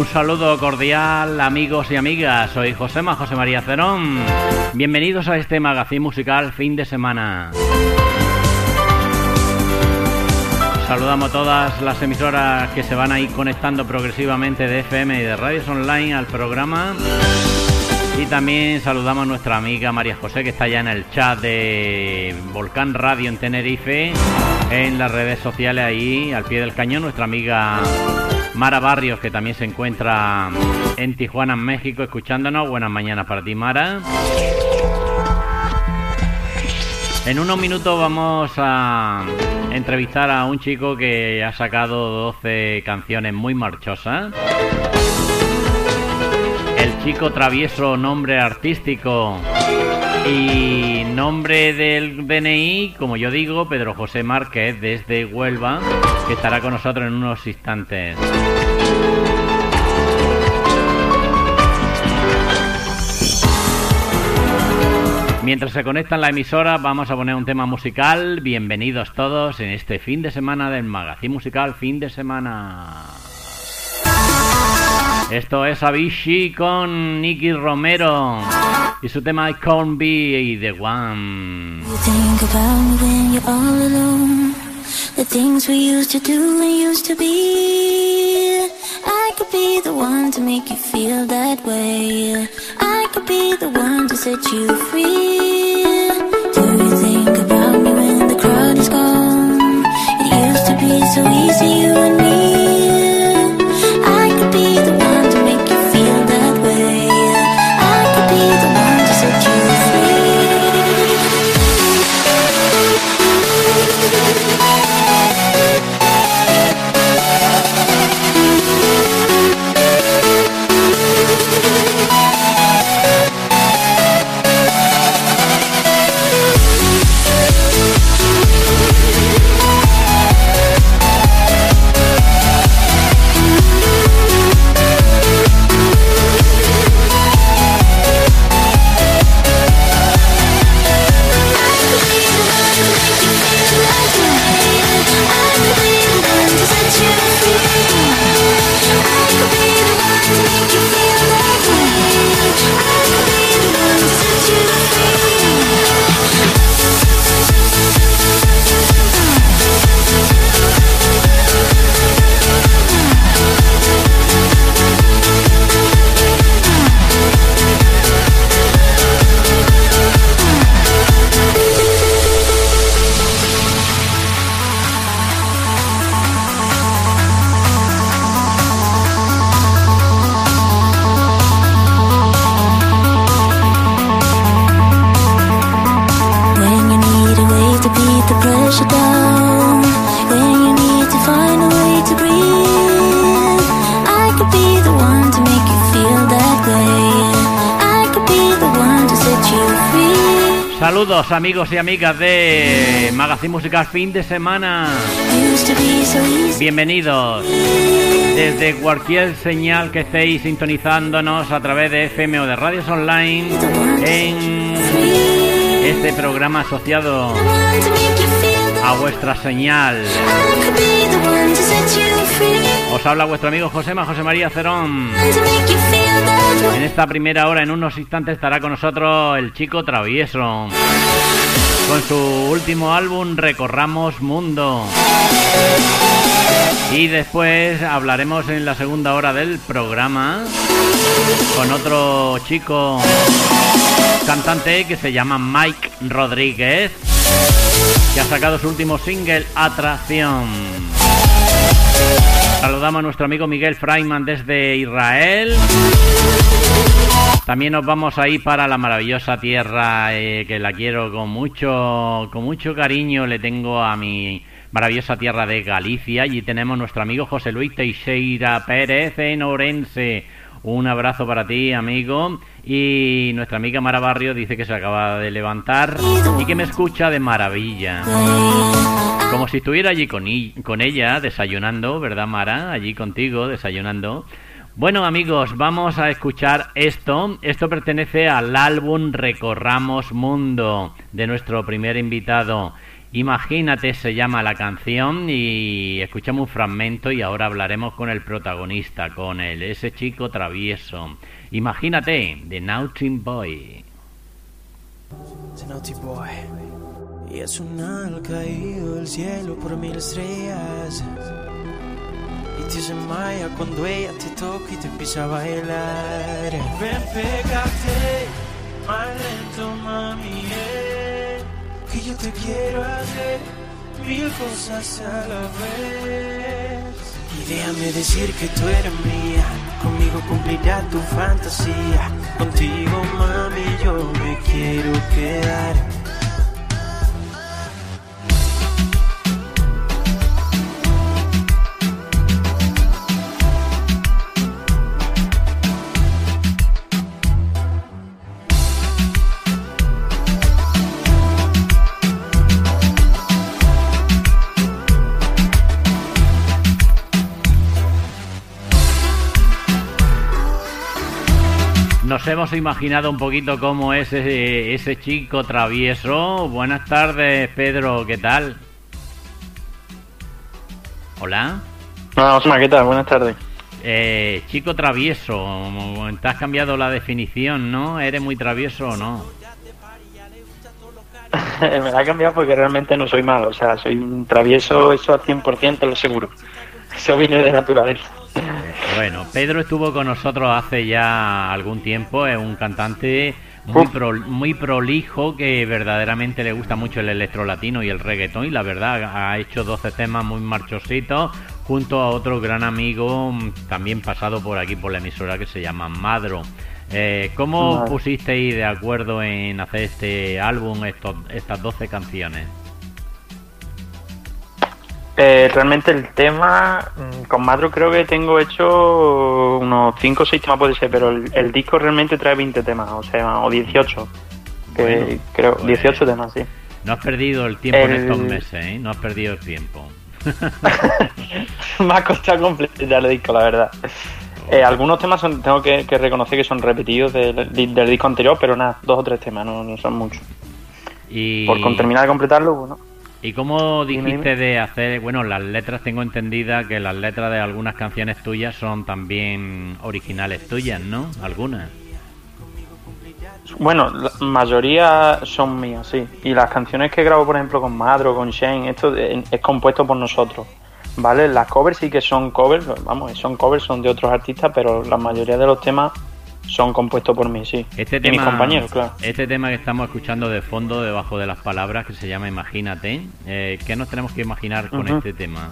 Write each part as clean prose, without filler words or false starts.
Un saludo cordial, amigos y amigas. Soy José María Cerón. Bienvenidos a este magazín musical fin de semana. Saludamos todas las emisoras que se van a ir conectando progresivamente de FM y de radios online al programa. Y también saludamos a nuestra amiga María José, que está ya en el chat de Volcán Radio en Tenerife, en las redes sociales ahí al pie del cañón. Nuestra amiga Mara Barrios, que también se encuentra en Tijuana, México, escuchándonos. Buenas mañanas para ti, Mara. En unos minutos vamos a entrevistar a un chico que ha sacado 12 canciones muy marchosas. El chico travieso, nombre artístico y nombre del DNI, como yo digo, Pedro José Márquez, desde Huelva, que estará con nosotros en unos instantes. Mientras se conectan la emisora, vamos a poner un tema musical. Bienvenidos todos en este fin de semana del magazín musical fin de semana. Esto es Avicii con Nicky Romero y su tema I Can't Be The One. You think about me when you're all alone. The things we used to do and used to be. I could be the one to make you feel that way. I could be the one to set you free. Do you think about me when the crowd is gone? It used to be so easy, you and me. I could be the one to make you feel that way. I could be the one to set you free. Saludos amigos y amigas de Magazine Musical fin de semana. Bienvenidos desde cualquier señal que estéis sintonizándonos a través de FM o de radios online en este programa asociado a vuestra señal. Os habla vuestro amigo José María Cerón. En esta primera hora, en unos instantes, estará con nosotros el chico travieso con su último álbum Recorramos Mundo. Y después hablaremos en la segunda hora del programa con otro chico cantante que se llama Mike Rodríguez, que ha sacado su último single, Atracción. Saludamos a nuestro amigo Miguel Freiman desde Israel. También nos vamos a ir para la maravillosa tierra que la quiero con mucho cariño. Le tengo a mi maravillosa tierra de Galicia. Allí tenemos nuestro amigo José Luis Teixeira Pérez en Orense. Un abrazo para ti, amigo. Y nuestra amiga Mara Barrio dice que se acaba de levantar y que me escucha de maravilla. Como si estuviera allí con ella desayunando, ¿verdad, Mara? Allí contigo desayunando. Bueno, amigos, vamos a escuchar esto. Esto pertenece al álbum Recorramos Mundo de nuestro primer invitado. Imagínate se llama la canción y escuchamos un fragmento y ahora hablaremos con el protagonista, con ese chico travieso. Imagínate, The Naughty Boy. The Naughty Boy. Y es un ángel caído del cielo por 1000 estrellas. Y te desmaya cuando ella te toca y te empieza a bailar. Ven, pégate, más lento, mami, que yo te quiero hacer 1000 cosas a la vez. Y déjame decir que tú eres mía, conmigo cumplirá tu fantasía. Contigo, mami, yo me quiero quedar. Nos hemos imaginado un poquito cómo es ese chico travieso. Buenas tardes, Pedro, ¿qué tal? Hola. Hola, Osma, ¿qué tal? Buenas tardes. Chico travieso, te has cambiado la definición, ¿no? ¿Eres muy travieso o no? Me la he cambiado porque realmente no soy malo, o sea, soy un travieso, eso al 100% lo seguro. Eso viene de naturaleza. Bueno, Pedro estuvo con nosotros hace ya algún tiempo, es un cantante muy prolijo que verdaderamente le gusta mucho el electrolatino y el reggaetón y la verdad ha hecho 12 temas muy marchositos junto a otro gran amigo también pasado por aquí por la emisora que se llama Madro. ¿Cómo pusisteis de acuerdo en hacer este álbum, estas 12 canciones? Realmente el tema con Madro creo que tengo hecho unos 5 o 6 temas puede ser, pero el disco realmente trae 20 temas, o sea, o 18, bueno, creo, pues, 18 temas, sí. No has perdido el tiempo en estos meses, ¿eh? No has perdido el tiempo. Me ha costado completar el disco, la verdad. Algunos temas tengo que reconocer que son repetidos del disco anterior, pero nada, 2 o 3 temas, no son muchos. Y... Por terminar de completarlo, bueno. ¿Y cómo dijiste de hacer, bueno, las letras, tengo entendida que las letras de algunas canciones tuyas son también originales tuyas, ¿no? Algunas. Bueno, la mayoría son mías, sí. Y las canciones que grabo, por ejemplo, con Madro, con Shane, esto es compuesto por nosotros, ¿vale? Las covers sí que son covers, vamos, son de otros artistas, pero la mayoría de los temas son compuestos por mí, sí. Este y tema, mis compañeros, claro. Este tema que estamos escuchando de fondo, debajo de las palabras, que se llama Imagínate, ¿qué nos tenemos que imaginar con este tema?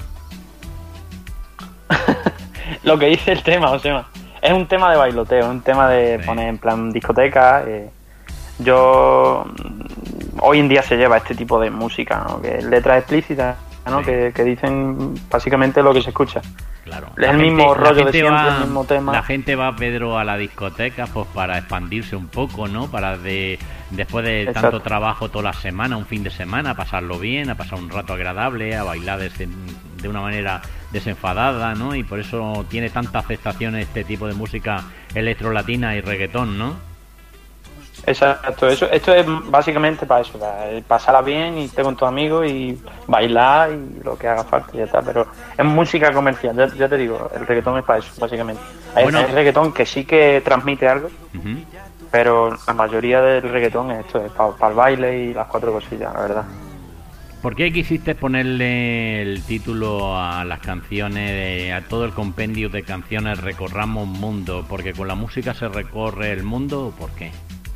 Lo que dice el tema, o sea, es un tema de bailoteo, es un tema de poner en plan discoteca. Yo hoy en día se lleva este tipo de música, ¿no? Que letras explícitas, ¿no? Sí. Que dicen básicamente lo que se escucha. Claro. Es el mismo rollo de siempre, el mismo tema. La gente va, Pedro, a la discoteca pues para expandirse un poco, ¿no? Para después de tanto trabajo toda la semana, un fin de semana, a pasarlo bien, a pasar un rato agradable, a bailar de una manera desenfadada, ¿no? Y por eso tiene tanta aceptación este tipo de música electrolatina y reggaetón, ¿no? Exacto, esto es básicamente para eso, para pasarla bien y estar con tus amigos y bailar y lo que haga falta y ya está, pero es música comercial, ya te digo, el reggaetón es para eso, básicamente. Hay reggaetón que sí que transmite algo, pero la mayoría del reggaetón es esto, es para el baile y las 4 cosillas, la verdad. ¿Por qué quisiste ponerle el título a las canciones, a todo el compendio de canciones Recorramos Mundo? ¿Porque con la música se recorre el mundo o por qué?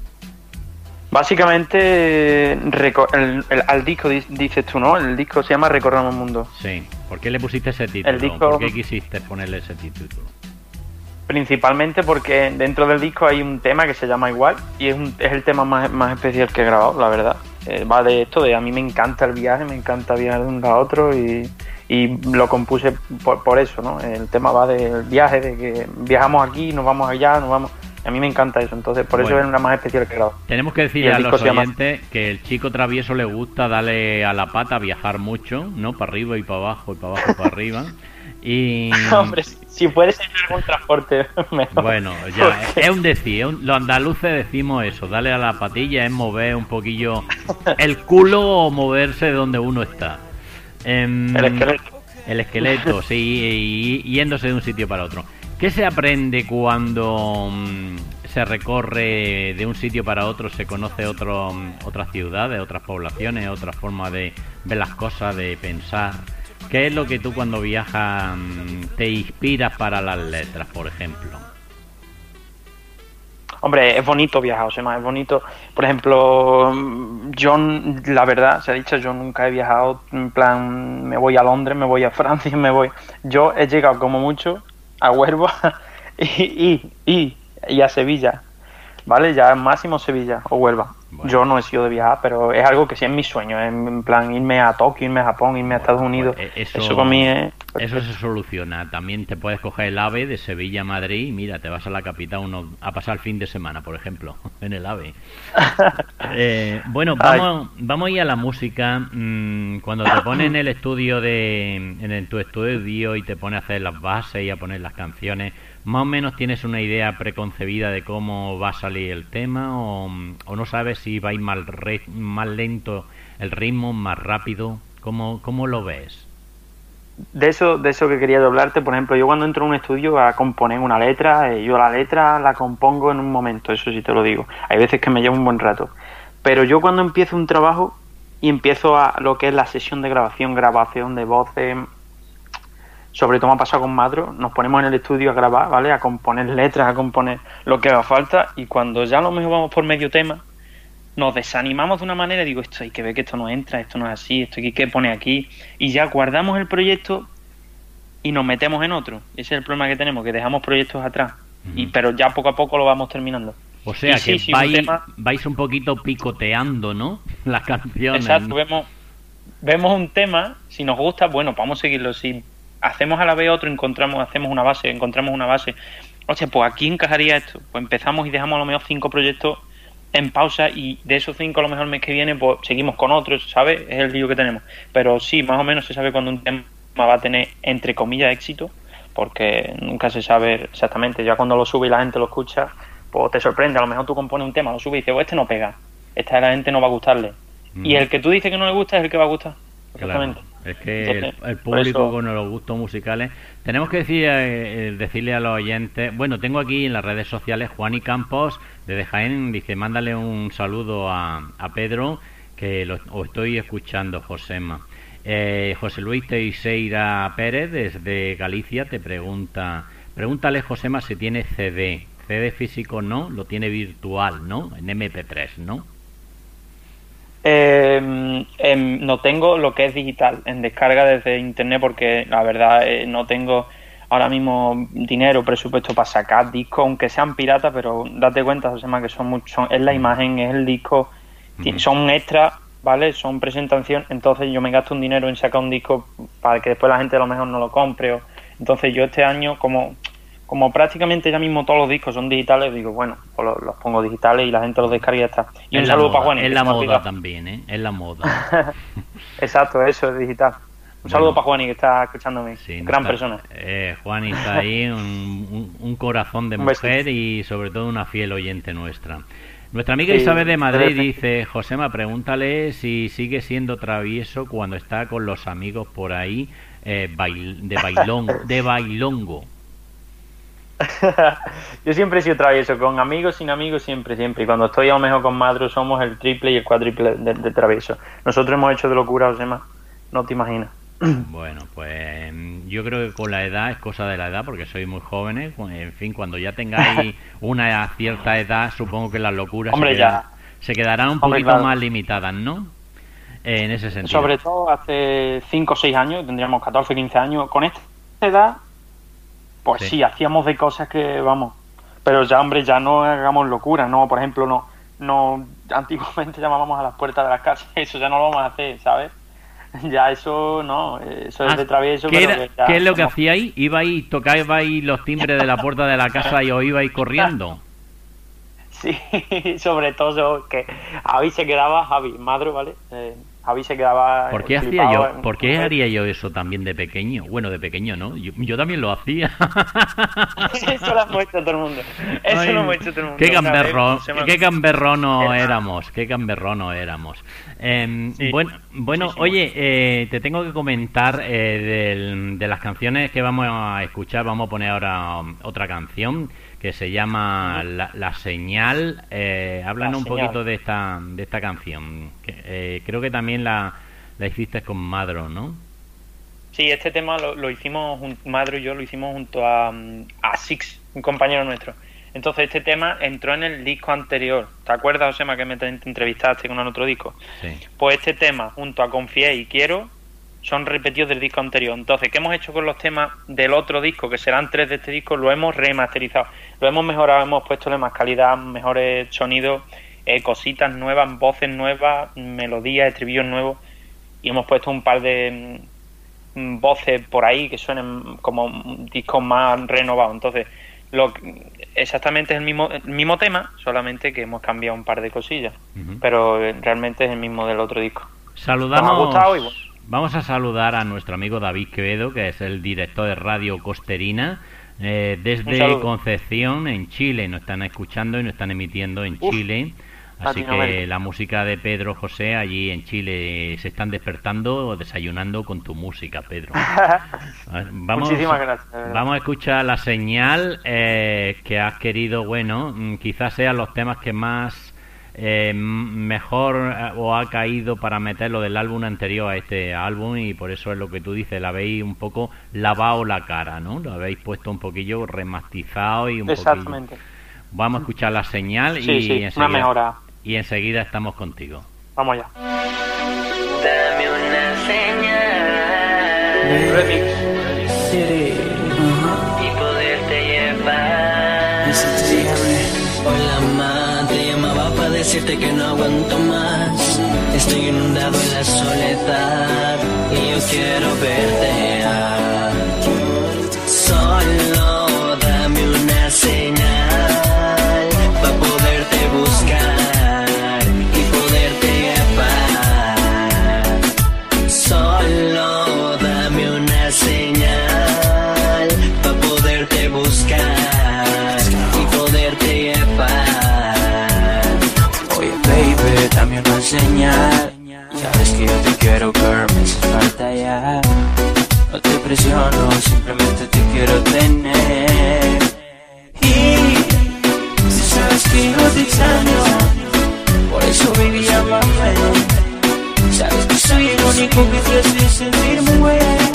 Básicamente, al disco dices tú, ¿no? El disco se llama Recorramos Mundo. Sí. ¿Por qué le pusiste ese título? El disco, ¿por qué quisiste ponerle ese título? Principalmente porque dentro del disco hay un tema que se llama igual y es el tema más especial que he grabado, la verdad. Va de esto, a mí me encanta el viaje, me encanta viajar de un lado a otro y lo compuse por eso, ¿no? El tema va del viaje, de que viajamos aquí, nos vamos allá, nos vamos... A mí me encanta eso, entonces por eso es una más especial que grabo. Tenemos que decirle a los oyentes que el chico travieso le gusta darle a la pata, viajar mucho, ¿no? Para arriba y para abajo y para abajo y para arriba. Y hombre, sí. Si puede ser algún transporte, mejor. Bueno, ya, es un decir, los andaluces decimos eso, darle a la patilla es mover un poquillo el culo o moverse de donde uno está. El esqueleto. El esqueleto, sí, y yéndose de un sitio para otro. ¿Qué se aprende cuando se recorre de un sitio para otro, se conoce otras ciudades, otras poblaciones, otra forma de ver las cosas, de pensar? ¿Qué es lo que tú cuando viajas te inspiras para las letras, por ejemplo? Hombre, es bonito viajar, o sea, es bonito. Por ejemplo, yo, la verdad, se ha dicho, yo nunca he viajado en plan, me voy a Londres, me voy a Francia, Yo he llegado como mucho a Huelva y a Sevilla, ¿vale? Ya máximo Sevilla o Huelva. Bueno. Yo no he sido de viajar, pero es algo que sí es mi sueño, en plan irme a Tokio, irme a Japón, irme a Estados Unidos. Pues eso para mí es... Eso se soluciona. También te puedes coger el AVE de Sevilla a Madrid y mira, te vas a la capital a pasar el fin de semana, por ejemplo, en el AVE. Bueno, vamos a ir a la música. Cuando te pones en el estudio en tu estudio y te pones a hacer las bases y a poner las canciones, ¿más o menos tienes una idea preconcebida de cómo va a salir el tema o no sabes si va a ir más lento el ritmo, más rápido? ¿Cómo lo ves? De eso que quería hablarte, por ejemplo, yo cuando entro en un estudio a componer una letra, yo la letra la compongo en un momento, eso sí te lo digo. Hay veces que me lleva un buen rato. Pero yo cuando empiezo un trabajo y empiezo a lo que es la sesión de grabación de voces, sobre todo me ha pasado con Madro, nos ponemos en el estudio a grabar, ¿vale? A componer letras, a componer lo que haga falta, y cuando ya a lo mejor vamos por medio tema, nos desanimamos de una manera y digo, esto hay que ver que esto no entra, esto no es así, esto hay que poner aquí, y ya guardamos el proyecto y nos metemos en otro. Ese es el problema que tenemos, que dejamos proyectos atrás, pero ya poco a poco lo vamos terminando. O sea, que vais un poquito picoteando, ¿no? Las canciones. Exacto, vemos un tema, si nos gusta, bueno, vamos a seguirlo. Si hacemos a la vez otro, hacemos una base, encontramos una base. O sea, pues aquí encajaría esto. Pues empezamos y dejamos a lo mejor 5 proyectos en pausa, y de esos 5 a lo mejor el mes que viene pues seguimos con otros, ¿sabes? Es el lío que tenemos. Pero sí, más o menos se sabe cuando un tema va a tener, entre comillas, éxito, porque nunca se sabe exactamente. Ya cuando lo sube y la gente lo escucha, pues te sorprende. A lo mejor tú compones un tema, lo subes y dices, pues este no pega, esta a la gente no va a gustarle. Y el que tú dices que no le gusta es el que va a gustar. Exactamente. Claro. Es que entonces, el público con los gustos musicales. Tenemos que decirle a los oyentes. Bueno, tengo aquí en las redes sociales Juani Campos desde Jaén, dice, mándale un saludo a Pedro, que os estoy escuchando, Josema. José Luis Teixeira Pérez desde Galicia te pregúntale, Josema, si tiene CD físico no, lo tiene virtual, ¿no? En MP3, ¿no? No tengo lo que es digital, en descarga desde internet, porque la verdad no tengo ahora mismo dinero, presupuesto para sacar discos, aunque sean piratas, pero date cuenta, Josema, que es la imagen, es el disco, son extras, ¿vale? Son presentación, entonces yo me gasto un dinero en sacar un disco para que después la gente a lo mejor no lo compre. Entonces yo este año, como prácticamente ya mismo todos los discos son digitales, digo, bueno, pues los pongo digitales y la gente los descarga y ya está. Y un saludo para Juan. Es la moda también, ¿eh? Es la moda. Exacto, eso es digital. Un saludo para Juani, que está escuchándome. Sí, gran persona. Juani está ahí, un corazón de mujer y sobre todo una fiel oyente nuestra. Nuestra amiga Isabel de Madrid dice, Josema, pregúntale si sigue siendo travieso cuando está con los amigos por ahí de bailongo. Yo siempre he sido travieso, con amigos, sin amigos, siempre. Y cuando estoy a lo mejor con Madro somos el triple y el cuádruple de travieso. Nosotros hemos hecho de locura, Josema, no te imaginas. Bueno, pues yo creo que con la edad, es cosa de la edad, porque sois muy jóvenes. En fin, cuando ya tengáis una cierta edad, supongo que las locuras se quedarán un poquito más limitadas, ¿no? En ese sentido. Sobre todo hace 5 o 6 años, tendríamos 14 o 15 años, con esta edad, pues sí, hacíamos de cosas que, vamos, pero ya, hombre, ya no hagamos locura, ¿no? Por ejemplo, no antiguamente llamábamos a las puertas de las casas, eso ya no lo vamos a hacer, ¿sabes? Ya eso no, eso es de travieso. ¿Qué es lo que hacíais? ¿Ibais, tocabais los timbres de la puerta de la casa y os ibais corriendo? Sí, sobre todo que Javi se quedaba, Madro, ¿vale? Javi se quedaba ¿Por qué flipado. por qué haría yo eso también de pequeño? Bueno, de pequeño, ¿no? Yo también lo hacía. Eso lo hemos hecho todo el mundo. Eso Ay, lo hemos hecho todo el mundo. Qué gamberrono Era- éramos, qué gamberrono éramos. Sí, bueno, muchísimo. oye, te tengo que comentar de las canciones que vamos a escuchar. Vamos a poner ahora otra canción que se llama La Señal. Háblanos un Señal. poquito de esta canción. Creo que también la hiciste con Madro, ¿no? Sí, este tema lo hicimos, Madro y yo lo hicimos junto a Six, un compañero nuestro. Entonces este tema entró en el disco anterior. ¿Te acuerdas, Josema, que me entrevistaste con el otro disco? Sí. Pues este tema, junto a Confié y Quiero, son repetidos del disco anterior. Entonces, ¿qué hemos hecho con los temas del otro disco, que serán 3 de este disco? Lo hemos remasterizado, lo hemos mejorado, hemos puesto más calidad, mejores sonidos, cositas nuevas, voces nuevas, melodías, estribillos nuevos, y hemos puesto un par de voces por ahí que suenen como discos más renovados. Entonces, exactamente es el mismo tema, solamente que hemos cambiado un par de cosillas, pero realmente es el mismo del otro disco. Saludamos. Nos ha gustado y bueno. Vamos a saludar a nuestro amigo David Quevedo, que es el director de Radio Costerina, desde Concepción, en Chile. Nos están escuchando y nos están emitiendo en Chile. Así que la música de Pedro José allí en Chile se están despertando o desayunando con tu música, Pedro. Muchísimas gracias. Vamos a escuchar La Señal que has querido. Bueno, quizás sean los temas que más mejor o ha caído para meterlo del álbum anterior a este álbum, y por eso es lo que tú dices, la habéis un poco lavado la cara, ¿no? Lo habéis puesto un poquillo remastizado y un Exactamente. poquillo. Vamos a escuchar La Señal una mejora. Y enseguida estamos contigo. Vamos allá. Dame una señal Remix. y poderte llevar. Hola, ma, te llamaba para decirte que no aguanto más. Estoy inundado en la soledad y yo quiero verte. Solo dame una señal para poderte buscar y poderte llevar. Solo dame una señal para poderte buscar y poderte llevar. Oye, baby, dame una señal. Sabes que yo te quiero, girl, me hace falta ya. No te presiono, simplemente te quiero tener. Y tú sabes que yo te extraño, por eso baby, llámame. Sabes que soy el único que te hace sentirme bueno.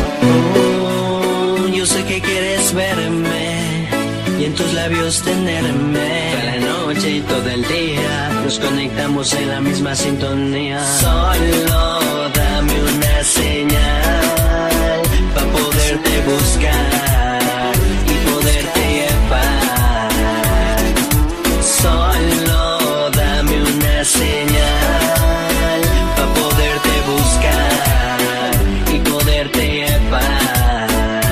Yo sé que quieres verme y en tus labios tenerme. Toda la noche y todo el día nos conectamos en la misma sintonía. Solo dame una señal para poderte buscar y poderte llevar. Solo dame una señal para poderte buscar y poderte llevar.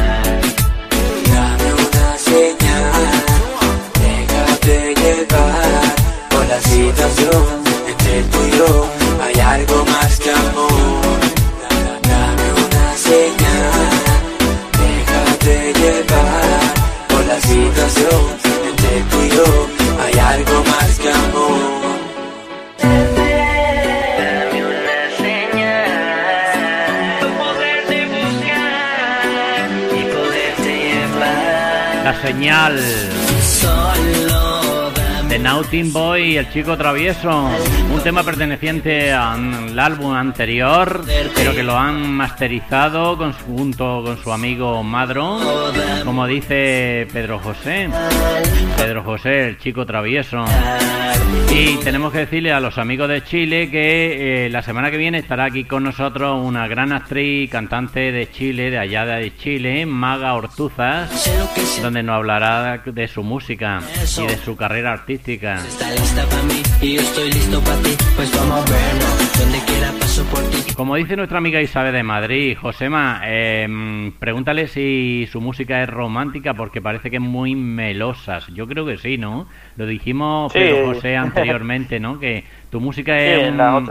Dame una señal, déjate llevar por la situación. Entre tú y yo hay algo más que amor. Dame una señal, déjate llevar por la situación. Entre tú y yo hay algo más que amor. Dame una señal para poderte buscar y poderte llevar. La Señal Solo dame de Naughty Boy y el Chico Travieso, un tema perteneciente al álbum anterior, pero que lo han masterizado junto con su amigo Madro, como dice Pedro José, el Chico Travieso. Y tenemos que decirle a los amigos de Chile que la semana que viene estará aquí con nosotros una gran actriz y cantante de Chile, de allá de Chile, Maga Ortuzas, sé lo que siento. donde nos hablará de su música y de su carrera artística. Está lista para mí y yo estoy listo para ti. Pues vamos a vernos, donde quiera paso por ti. Como dice nuestra amiga Isabel de Madrid, Josema, pregúntale si su música es romántica, porque parece que es muy melosa. Yo creo que sí, ¿no? Lo dijimos Sí. Pedro José anteriormente, ¿no? Que tu música Sí, es las otras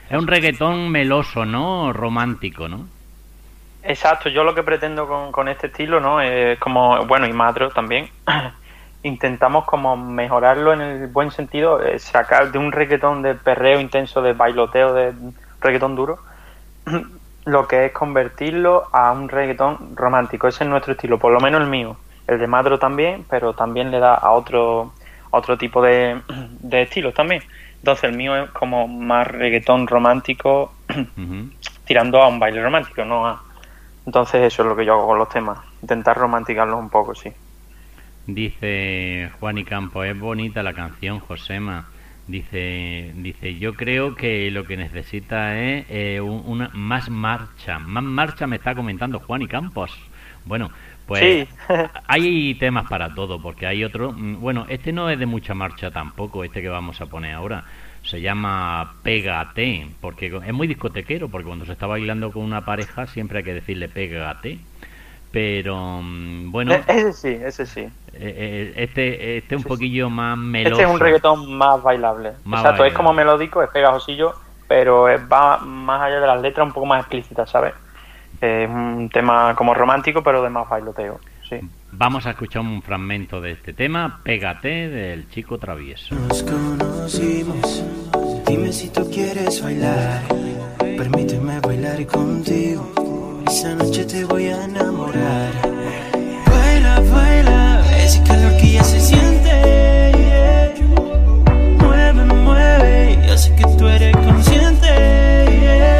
Es un reggaetón meloso, ¿no? Romántico, ¿no? Exacto, yo lo que pretendo con este estilo, ¿no? Es como, bueno, y Madro también, intentamos como mejorarlo en el buen sentido, sacar de un reggaetón de perreo intenso, de bailoteo, de reggaetón duro, lo que es convertirlo a un reggaetón romántico. Ese es nuestro estilo, por lo menos el mío. El de Madro también, pero también le da a otro tipo de estilos también. Entonces el mío es como más reggaetón romántico, tirando a un baile romántico, ¿no? Entonces eso es lo que yo hago con los temas, intentar romanticarlos un poco, sí. Dice Juan y Campos, es bonita la canción, Josema. Dice, yo creo que lo que necesita es una más marcha. Más marcha me está comentando Juan y Campos. Bueno, pues sí. Hay temas para todo, porque hay otro. Bueno, este no es de mucha marcha tampoco, este que vamos a poner ahora. Se llama Pégate, porque es muy discotequero, porque cuando se está bailando con una pareja siempre hay que decirle pégate. Pero bueno, ese sí. Este un poquillo más meloso. Este es un reggaetón más bailable. Exacto, bailable. Es como melódico, es pegajosillo, pero va más allá de las letras, un poco más explícita, ¿sabes? Es un tema como romántico, pero de más bailoteo, sí. Vamos a escuchar un fragmento de este tema, Pégate, del Chico Travieso. Nos conocimos, dime si tú quieres bailar, permíteme bailar contigo, esa noche te voy a enamorar. Baila, baila, ese calor que ya se siente, yeah. Mueve, mueve, yo sé que tú eres consciente, yeah.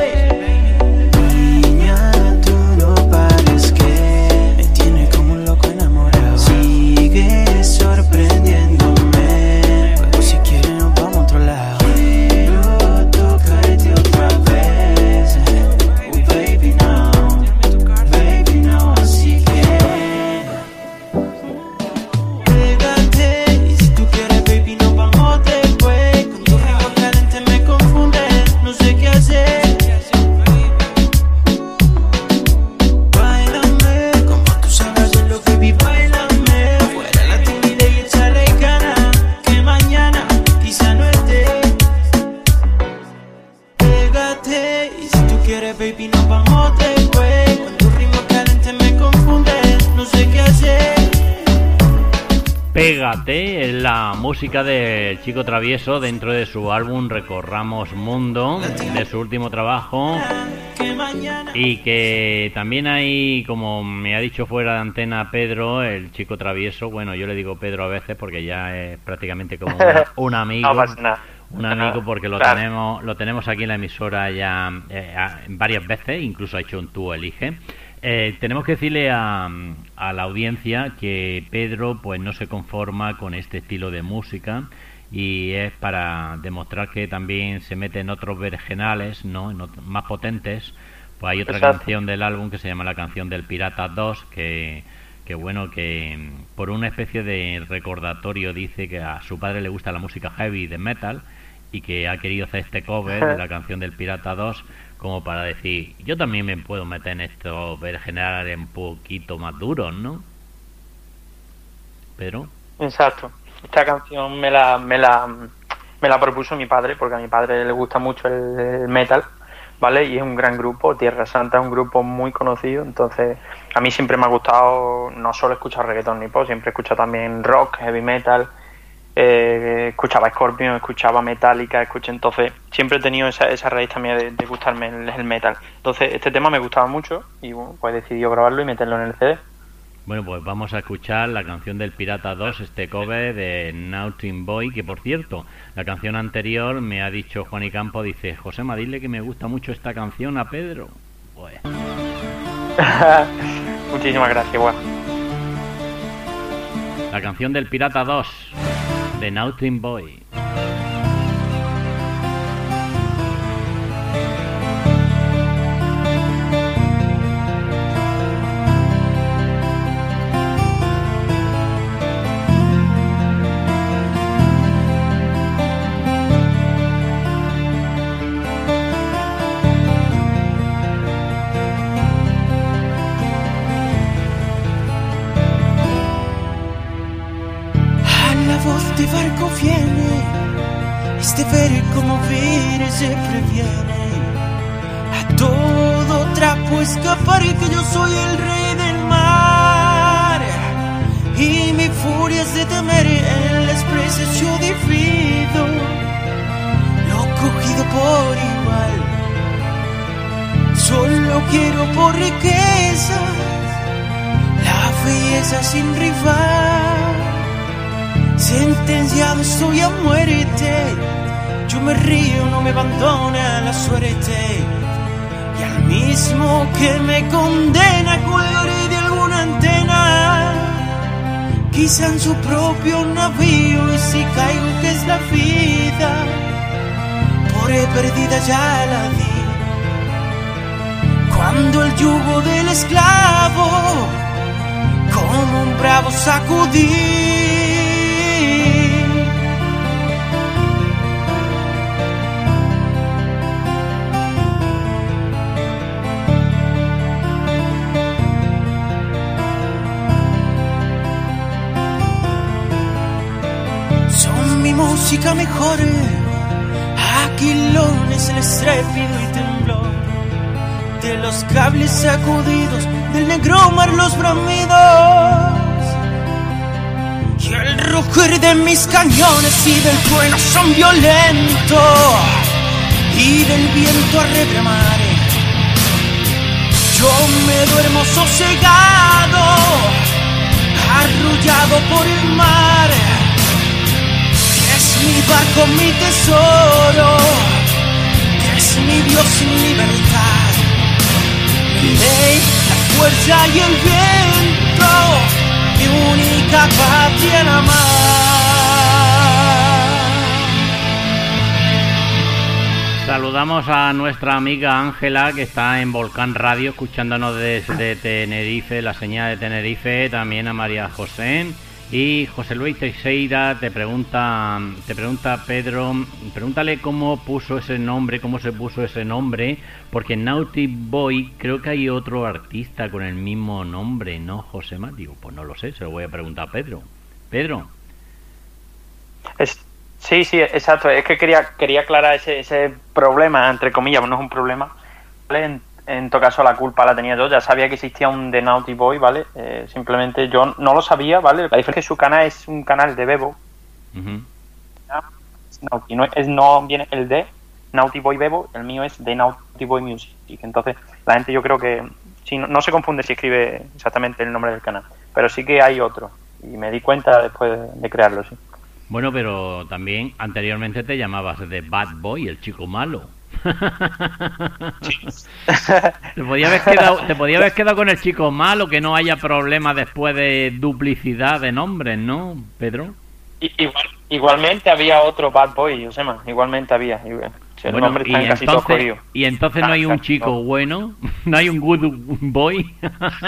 Niña, tú no pares que me tiene como un loco enamorado. Sigue sorprendiéndome, luego si quieres nos vamos a otro lado. Quiero tocarte otra vez, oh baby no, así que pégate, y si tú quieres baby nos vamos después. Con tu ritmo caliente me confundes, no sé qué hacer. Báilame, como tú sabes hacerlo baby, báilame. Fuera la timidez y échale ganas, que mañana quizá no esté. Pégate, y si tú quieres baby nos vamos después. Con tu ritmo caliente me confundes, no sé qué hacer. Pégate es la música del Chico Travieso dentro de su álbum Recorramos Mundo, de su último trabajo, y que también hay, como me ha dicho fuera de antena Pedro, el Chico Travieso. Bueno, yo le digo Pedro a veces porque ya es prácticamente como un amigo. No pasa nada. Un amigo porque lo tenemos aquí en la emisora ya varias veces, incluso ha hecho un Tú Elige. Tenemos que decirle a la audiencia que Pedro pues no se conforma con este estilo de música, y es para demostrar que también se mete en otros vergenales, ¿no? Más potentes. Pues hay otra canción del álbum que se llama La Canción del Pirata 2, que bueno, que por una especie de recordatorio dice que a su padre le gusta la música heavy de metal y que ha querido hacer este cover de La Canción del Pirata 2 como para decir, yo también me puedo meter en estos vergenales un poquito más duros, ¿no? Pero... Exacto. Esta canción me la propuso mi padre, porque a mi padre le gusta mucho el metal, ¿vale? Y es un gran grupo, Tierra Santa es un grupo muy conocido, entonces a mí siempre me ha gustado no solo escuchar reggaetón ni pop, siempre he escuchado también rock, heavy metal, escuchaba Scorpion, escuchaba Metallica, entonces siempre he tenido esa raíz también de gustarme el metal. Entonces este tema me gustaba mucho y bueno, pues he decidido grabarlo y meterlo en el CD. Bueno, pues vamos a escuchar La Canción del Pirata 2, este cover de Naughty Boy, que por cierto, la canción anterior me ha dicho Juan y Campo, dice, Josema, dile que me gusta mucho esta canción a Pedro. Pues... Muchísimas gracias, bueno. La Canción del Pirata 2, de Naughty Boy. Di barco viene, este ver como viene se previene. todo trapo escapar y que yo soy el rey del mar. Y mi furia es de temer el desprecio yo divido, lo cogido por igual. Solo quiero por riqueza la belleza sin rival. Sentenciado estoy a muerte, yo me río, no me abandona la suerte. Y al mismo que me condena colgaré de alguna antena, quizá en su propio navío. Y si caigo, que es la vida, por perdida ya la di. Cuando el yugo del esclavo como un bravo sacudí. Son mi música mejor, aquilones, el estrépito y temblor de los cables sacudidos, del negro mar los bramidos y el rugir de mis cañones y del trueno son violentos y del viento a rebramar. Yo me duermo sosegado, arrullado por el mar, que es mi barco, mi tesoro, que es mi Dios y mi libertad. Mi ley, la fuerza y el viento, mi única patria en amar. Saludamos a nuestra amiga Ángela, que está en Volcán Radio, escuchándonos desde Tenerife, la señal de Tenerife, también a María José. Y José Luis Teixeira te pregunta Pedro, pregúntale cómo puso ese nombre, cómo se puso ese nombre, porque en Naughty Boy creo que hay otro artista con el mismo nombre, ¿no, Josema? Digo, pues no lo sé, se lo voy a preguntar a Pedro. Pedro. Sí, exacto. Es que quería aclarar ese problema, entre comillas, no es un problema, ¿vale? En todo caso, la culpa la tenía yo. Ya sabía que existía un The Naughty Boy, ¿vale? Simplemente yo no lo sabía, ¿vale? La diferencia es que su canal es un canal de Bebo. Naughty, no viene el de Naughty Boy Bebo, el mío es The Naughty Boy Music. Entonces, la gente, yo creo que sí, no se confunde si escribe exactamente el nombre del canal. Pero sí que hay otro. Y me di cuenta después de crearlo, sí. Bueno, pero también anteriormente te llamabas The Bad Boy, el chico malo. Te podía haber quedado con el chico malo, que no haya problema después de duplicidad de nombres, ¿no, Pedro? Igualmente había otro Bad Boy, Josema, igualmente había. El Bueno, nombre está casi todo jodido. Y entonces no hay un chico bueno, no hay un good boy.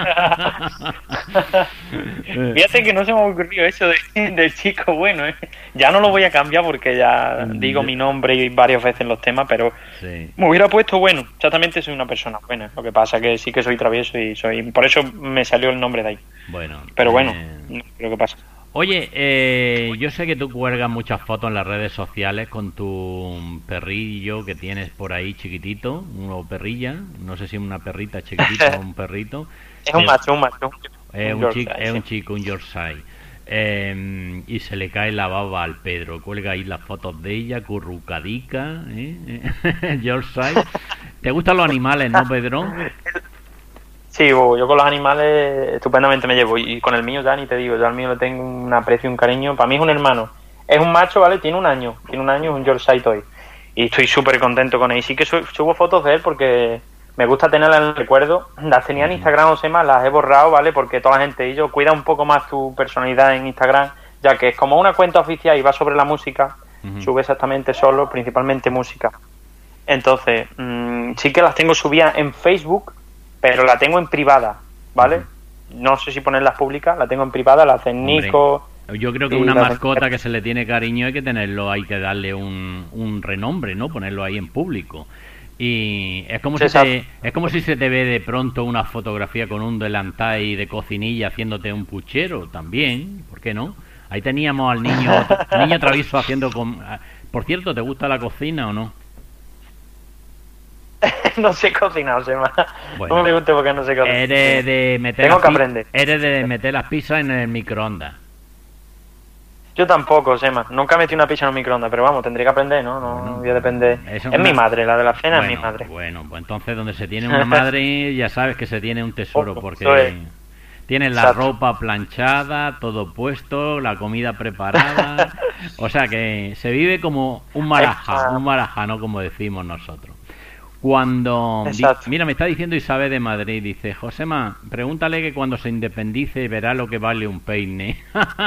Fíjate que no se me ocurrió eso del chico bueno, ¿eh? Ya no lo voy a cambiar porque ya digo mi nombre varias veces en los temas, pero sí. Me hubiera puesto bueno. Exactamente, soy una persona buena. Lo que pasa que sí que soy travieso y por eso me salió el nombre de ahí. Bueno, pero bueno, no creo que pasa. Oye, yo sé que tú cuelgas muchas fotos en las redes sociales con tu perrillo que tienes por ahí chiquitito, una perrilla, no sé si es una perrita chiquitita o un perrito. Es un macho. Es un chico, un Yorkshire. Y se le cae la baba al Pedro, cuelga ahí las fotos de ella, currucadica, Yorkshire. ¿Te gustan los animales, no, Pedro? Sí, yo con los animales estupendamente me llevo, y con el mío ya ni te digo, yo al mío le tengo un aprecio y un cariño. Para mí es un hermano, es un macho, ¿vale? Tiene un año, es un Yorkshire Toy, y estoy súper contento con él. Y sí que subo fotos de él porque me gusta tenerlas en el recuerdo. Las tenía en Instagram, o sea, las he borrado, ¿vale? Porque toda la gente y yo cuida un poco más tu personalidad en Instagram, ya que es como una cuenta oficial y va sobre la música, sube exactamente solo, principalmente música. Entonces, sí que las tengo subidas en Facebook, pero la tengo en privada, ¿vale? No sé si ponerlas públicas, la tengo en privada, la hacen Nico. Yo creo que una mascota que se le tiene cariño hay que darle un renombre, ¿no? Ponerlo ahí en público. Y es como si se te ve de pronto una fotografía con un delantal de cocinilla haciéndote un puchero también, ¿por qué no? Ahí teníamos al niño travieso haciendo... Por cierto, ¿te gusta la cocina o no? no sé cocinar, Josema. Bueno. No me pregunte por qué no sé cocinar. Eres de meter Tengo las que pi- aprender. Eres de meter las pizzas en el microondas. Yo tampoco, Josema. Nunca metí una pizza en un microondas, pero vamos, tendré que aprender, ¿no? No Bueno, voy a depender. eso Es mi una- madre, la de la cena es mi Bueno, madre. bueno, pues entonces donde se tiene una madre ya sabes que se tiene un tesoro Eso porque es. tienes la Exacto. ropa planchada, todo puesto, la comida preparada, o sea que se vive como un marajano como decimos nosotros. Exacto. Mira, me está diciendo Isabel de Madrid, dice, Josema, pregúntale que cuando se independice verá lo que vale un peine.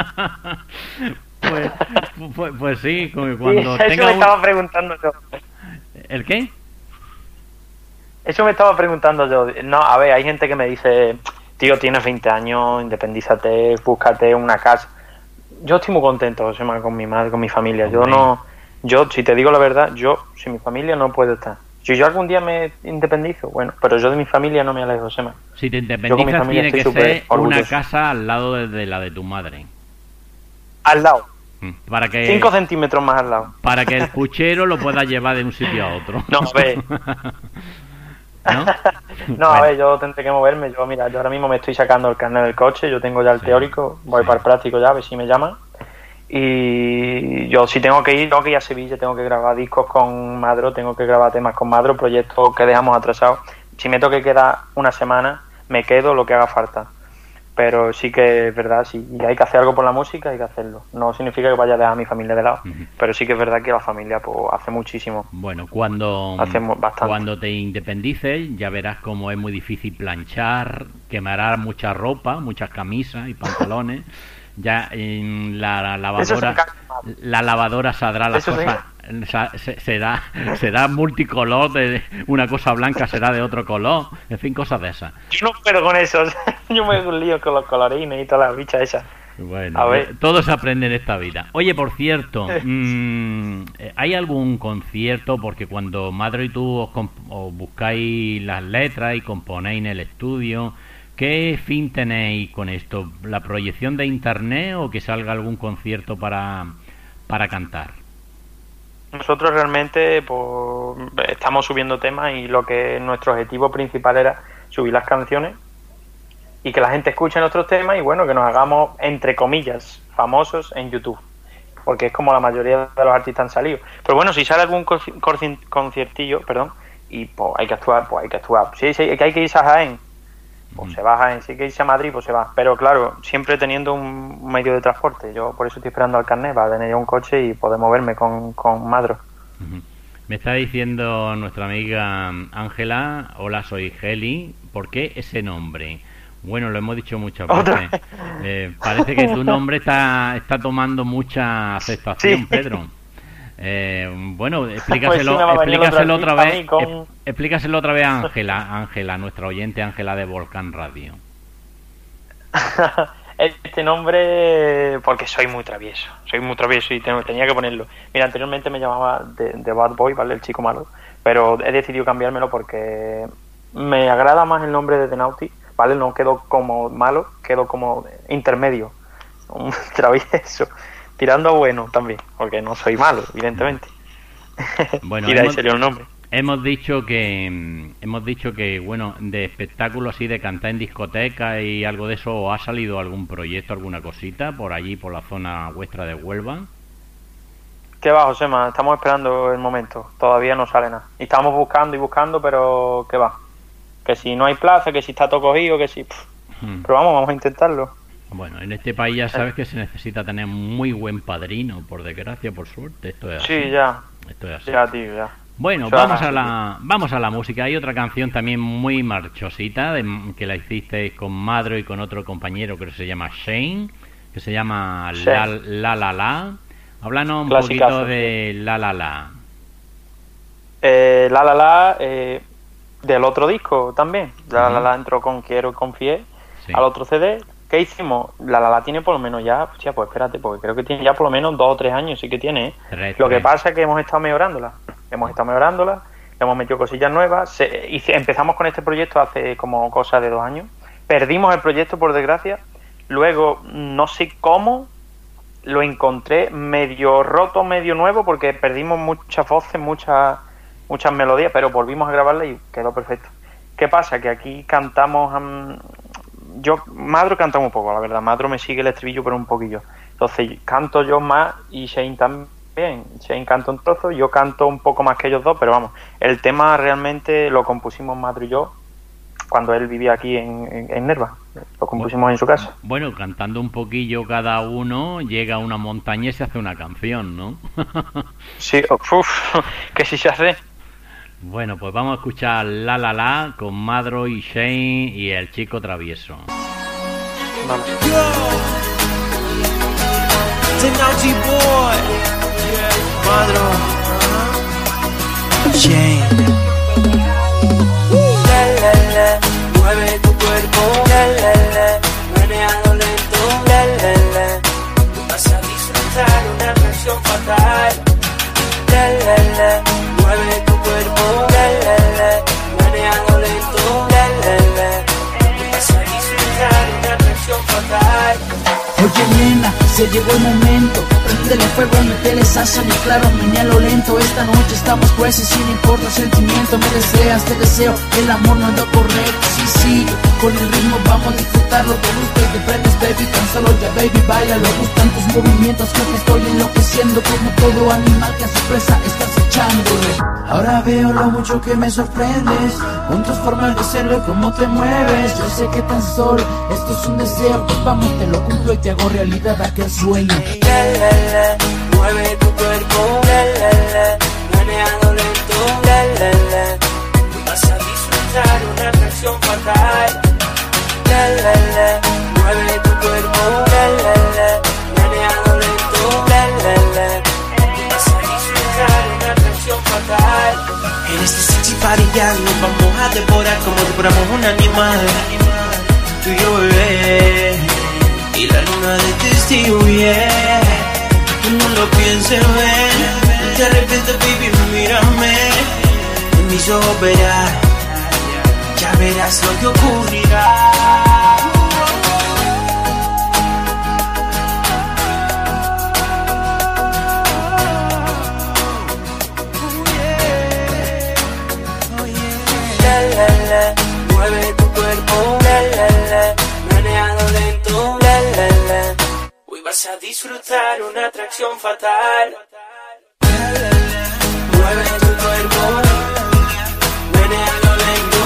Pues, pues sí, como cuando Sí, eso tenga me un... estaba preguntando yo. ¿El qué? Eso me estaba preguntando yo. No, a ver, hay gente que me dice, tío, tienes 20 años, independízate, búscate una casa. Yo estoy muy contento, Josema, con mi madre, con mi familia. Hombre. Si te digo la verdad, yo sin mi familia no puedo estar. Si yo algún día me independizo, bueno, pero yo de mi familia no me alejo, Josema. Si te Yo con mi independizas familia tiene que estoy ser súper una orgulloso. casa al lado de la de tu madre. Al lado, Para que 5 centímetros más al lado. para que el puchero lo pueda llevar de un sitio a otro. No, a ver. ¿No? No, a Bueno. ver, yo tendré que moverme. Yo ahora mismo me estoy sacando el carnet del coche, yo tengo ya el Sí, teórico, voy sí. para el práctico ya, a ver si me llaman. Y yo si tengo que ir a Sevilla, tengo que grabar discos con Madro, tengo que grabar temas con Madro, proyectos que dejamos atrasados. Si me toque quedar una semana, me quedo lo que haga falta. Pero sí que es verdad, si hay que hacer algo por la música, hay que hacerlo. No significa que vaya a dejar a mi familia de lado, Ujú. pero sí que es verdad que la familia pues hace muchísimo. Bueno, cuando Hacemos bastante. cuando te independices ya verás cómo es muy difícil planchar, quemará mucha ropa, muchas camisas y pantalones. Ya en Eso se la lavadora saldrá las Eso sí. cosas, será multicolor, de una cosa blanca será de otro color, en fin, cosas de esas. Yo no puedo con eso, yo me hago un lío con los colorines y todas las bichas esas. Bueno, A ver. todo se aprende en esta vida. Oye, por cierto, ¿hay algún concierto? Porque cuando Madro y tú os buscáis las letras y componéis en el estudio, ¿qué fin tenéis con esto? ¿La proyección de internet o que salga algún concierto para cantar? Nosotros realmente pues, estamos subiendo temas y lo que nuestro objetivo principal era subir las canciones y que la gente escuche nuestros temas y bueno, que nos hagamos, entre comillas, famosos en YouTube. Porque es como la mayoría de los artistas han salido. Pero bueno, si sale algún conciertillo, perdón, y pues hay que actuar, pues hay que actuar. Si hay que irse a Jaén, pues se va a Jaén. Si hay que irse a Madrid, pues se va. Pero claro, siempre teniendo un medio de transporte. Yo por eso estoy esperando al carnet, para tener ya un coche y poder moverme con Madro. Ujú. Me está diciendo nuestra amiga Ángela, hola, soy Geli, ¿por qué ese nombre? Bueno, lo hemos dicho muchas ¿Otra veces. Parece que tu nombre está tomando mucha aceptación, Sí. Pedro. Bueno, Pues sí, explícaselo, me va a venir explícaselo otro otra artista a vez. mí con- Explícaselo otra vez a Ángela, nuestra oyente Ángela de Volcán Radio. Este nombre, porque soy muy travieso y tenía que ponerlo. Mira, anteriormente me llamaba de Bad Boy, ¿vale? El chico malo, pero he decidido cambiármelo porque me agrada más el nombre de The Naughty, ¿vale? No quedo como malo, quedo como intermedio, un travieso, tirando a bueno también, porque no soy malo, evidentemente. Bueno, Y de ahí salió el nombre. hemos dicho que bueno, de espectáculos así, de cantar en discoteca y algo de eso, ¿o ha salido algún proyecto, alguna cosita por allí, por la zona vuestra de Huelva? ¿Qué va, Josema? Estamos esperando el momento. Todavía no sale nada. Y estamos buscando y buscando, pero ¿qué va? Que si no hay plaza, que si está todo cogido, que si... Pero vamos a intentarlo. Bueno, en este país ya sabes que se necesita tener muy buen padrino, por desgracia, por suerte. Esto es así. Sí, ya. Esto es así. Ya, tío, ya. Bueno, Eso vamos es vamos a la música. Hay otra canción también muy marchosita que la hicisteis con Madro y con otro compañero que se llama Shane, que se llama Shane. La La La. Háblanos un Clasicazo, poquito de La La La. La La La, del otro disco también. La La La entró con Quiero y Confié Sí. al otro CD. ¿Qué hicimos? La La La tiene por lo menos ya, hostia, pues espérate, porque creo que tiene ya por lo menos 2 o 3 años, sí que tiene, ¿eh? Lo que pasa es que hemos estado mejorándola, le hemos metido cosillas nuevas, empezamos con este proyecto hace como cosa de 2 años, perdimos el proyecto por desgracia, luego no sé cómo lo encontré medio roto, medio nuevo, porque perdimos muchas voces, muchas melodías, pero volvimos a grabarla y quedó perfecto. ¿Qué pasa? Que aquí cantamos... Madro canta un poco, la verdad. Madro me sigue el estribillo, pero un poquillo. Entonces canto yo más y Shane también. Shane canta un trozo, yo canto un poco más que ellos dos, pero vamos, el tema realmente lo compusimos Madro y yo cuando él vivía aquí en Nerva. Lo compusimos en su casa. Bueno, cantando un poquillo cada uno, llega a una montaña y se hace una canción, ¿no? Sí, que sí se hace. Bueno, pues vamos a escuchar La La La con Madro y Shane y el chico travieso. Vamos. The Naughty Boy, Madro, Shane. La la la, mueve tu cuerpo. La la la, meneando lento. La la la, vas a disfrutar una canción fatal. La la la, mueve tu cuerpo. La la la, meneando lento. La la la, vas a disfrutar una canción fatal. Oye nena, se llegó el momento. Prendele fuego, métele sazón y claro, menealo lento. Esta noche estamos jueces sin importa el sentimiento. Me deseas, te deseo, el amor no es lo correcto. Sí, con el ritmo vamos a disfrutarlo. Te gusta y te prendes, baby, tan solo ya, baby, bailalo. Gustan tus movimientos que te estoy enloqueciendo. Como todo animal que a su presa estás echándole. Ahora veo lo mucho que me sorprendes, con tus formas de serlo y cómo te mueves. Yo sé que tan solo esto es un deseo, pues vamos, te lo cumplo y te hago realidad aquel sueño. La la la, mueve tu cuerpo. La la la, meneando lento. La la la, vas a disfrutar una canción fatal. La la la, mueve tu cuerpo. La la la, meneando lento. La la la, vas a disfrutar una canción fatal. En este sexy party ya nos vamos a devorar como devoramos un animal. Tú y yo, bebé, y la luna de testigo, yeah. Tú no lo pienses, ven, no te arrepientes, baby, mírame. En mis ojos verás, ya verás lo que ocurrirá. La la la, mueve tu cuerpo. La la la, meneando lento. La la la, hoy vas a disfrutar una atracción fatal. La la la, mueve tu cuerpo. Meneando lento.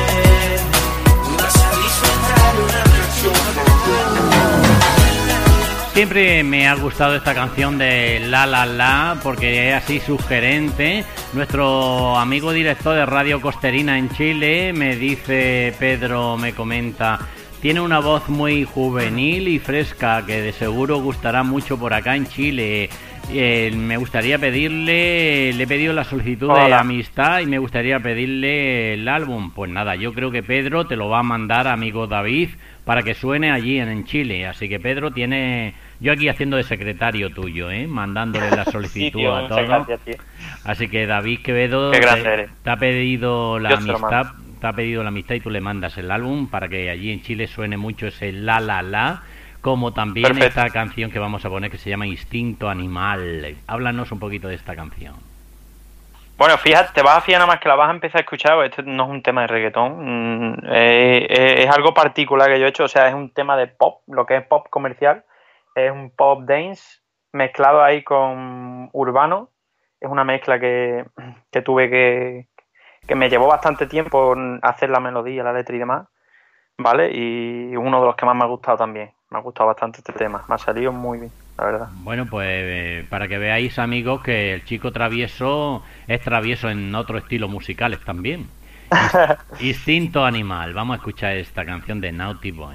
Hoy vas a disfrutar una atracción fatal. Siempre me ha gustado esta canción de La La La porque es así sugerente. Nuestro amigo director de Radio Costerina en Chile me dice, Pedro me comenta, tiene una voz muy juvenil y fresca que de seguro gustará mucho por acá en Chile. Me gustaría pedirle, le he pedido la solicitud de amistad y me gustaría pedirle el álbum. Pues nada, yo creo que Pedro te lo va a mandar, amigo David, para que suene allí en Chile. Así que Pedro tiene, yo aquí haciendo de secretario tuyo, mandándole la solicitud sí, tío, a todos. gracias, tío. Así que David Quevedo te ha pedido la amistad. Te ha pedido la amistad y tú le mandas el álbum para que allí en Chile suene mucho ese La La La, como también perfecto. Esta canción que vamos a poner que se llama Instinto Animal. Háblanos un poquito de esta canción. Bueno, fíjate, te vas a fijar nada más que la vas a empezar a escuchar. Esto no es un tema de reggaetón, es algo particular que yo he hecho. O sea, es un tema de pop, lo que es pop comercial. Es un pop dance mezclado ahí con urbano. Es una mezcla que tuve que me llevó bastante tiempo hacer la melodía, la letra y demás, ¿vale? Y uno de los que más me ha gustado también. Me ha gustado bastante este tema. Me ha salido muy bien, la verdad. Bueno, pues para que veáis, amigos, que el chico travieso es travieso en otros estilos musicales también. Instinto Animal. Vamos a escuchar esta canción de Naughty Boy.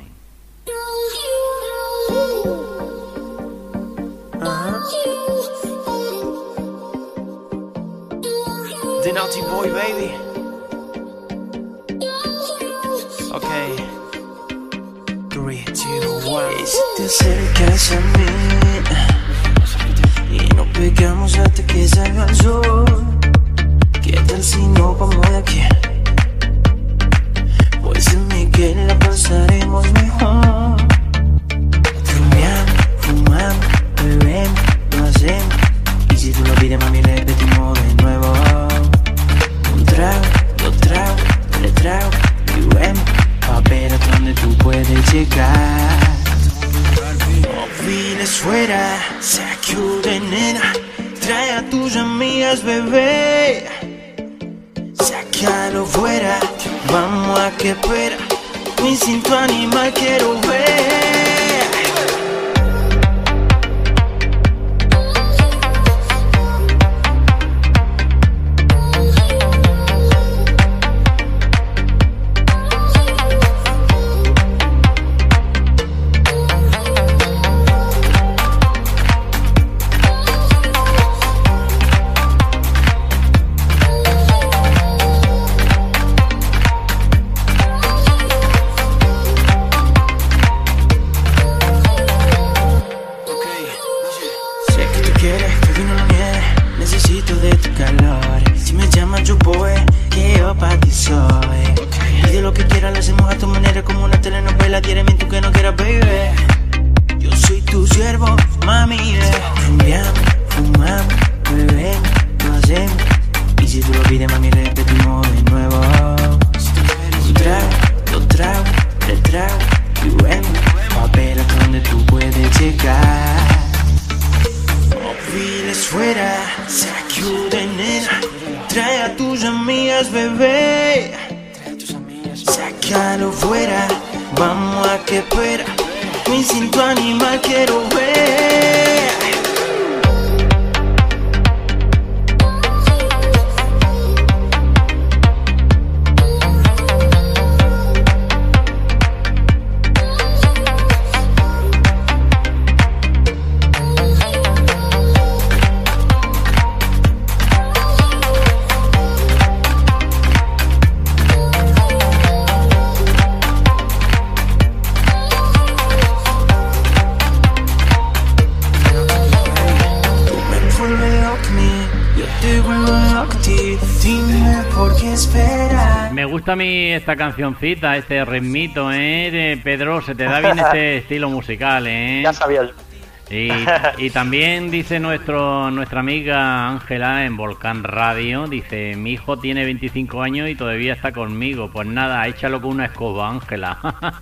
The Naughty Boy, baby. Okay. 3, 2, 1. Y si te acercas a mí y no pegamos hasta que salga el sol, ¿qué tal si no vamos de aquí? Pues en mí que la pasaremos mejor. Fumando, fumando, bebemos, lo hacemos. Y si tú lo pides, mami, repetimos de nuevo. vives fuera, se chiude nera. Trae a tus amigas, bebé. Sácalo fuera, vamos a que espera. Mi instinto animal quiero ver. Me gusta a mí esta cancioncita, este ritmito, Pedro, se te da bien este estilo musical, Ya sabía yo. Y también dice nuestra amiga Ángela en Volcán Radio, dice, mi hijo tiene 25 años y todavía está conmigo. Pues nada, échalo con una escoba, Ángela.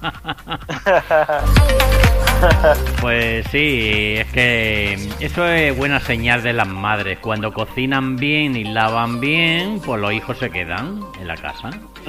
Pues sí, es que eso es buena señal de las madres. Cuando cocinan bien y lavan bien, pues los hijos se quedan en la casa.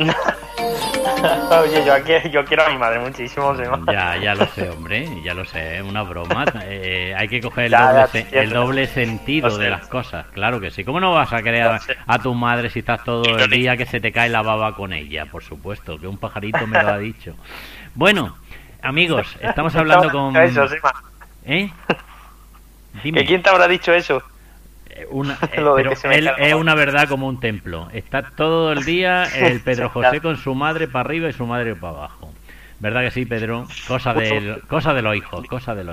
Oye, yo quiero a mi madre muchísimo, ¿sí? Ya lo sé, hombre, ya lo sé, es una broma. Hay que coger el doble sentido de las cosas, claro que sí. ¿Cómo no vas a querer a tu madre si estás todo el día que se te cae la baba con ella? Por supuesto, que un pajarito me lo ha dicho. Bueno, amigos, estamos hablando con... Eso, sí, ¿Eh? Dime. ¿Que quién te habrá dicho eso? Pero él es una verdad como un templo. Está todo el día el Pedro José con su madre para arriba y su madre para abajo. ¿Verdad que sí, Pedro? Cosa de los hijos.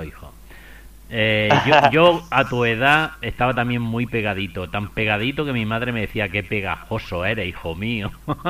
Yo a tu edad estaba también muy pegadito. Tan pegadito que mi madre me decía, qué pegajoso eres, hijo mío.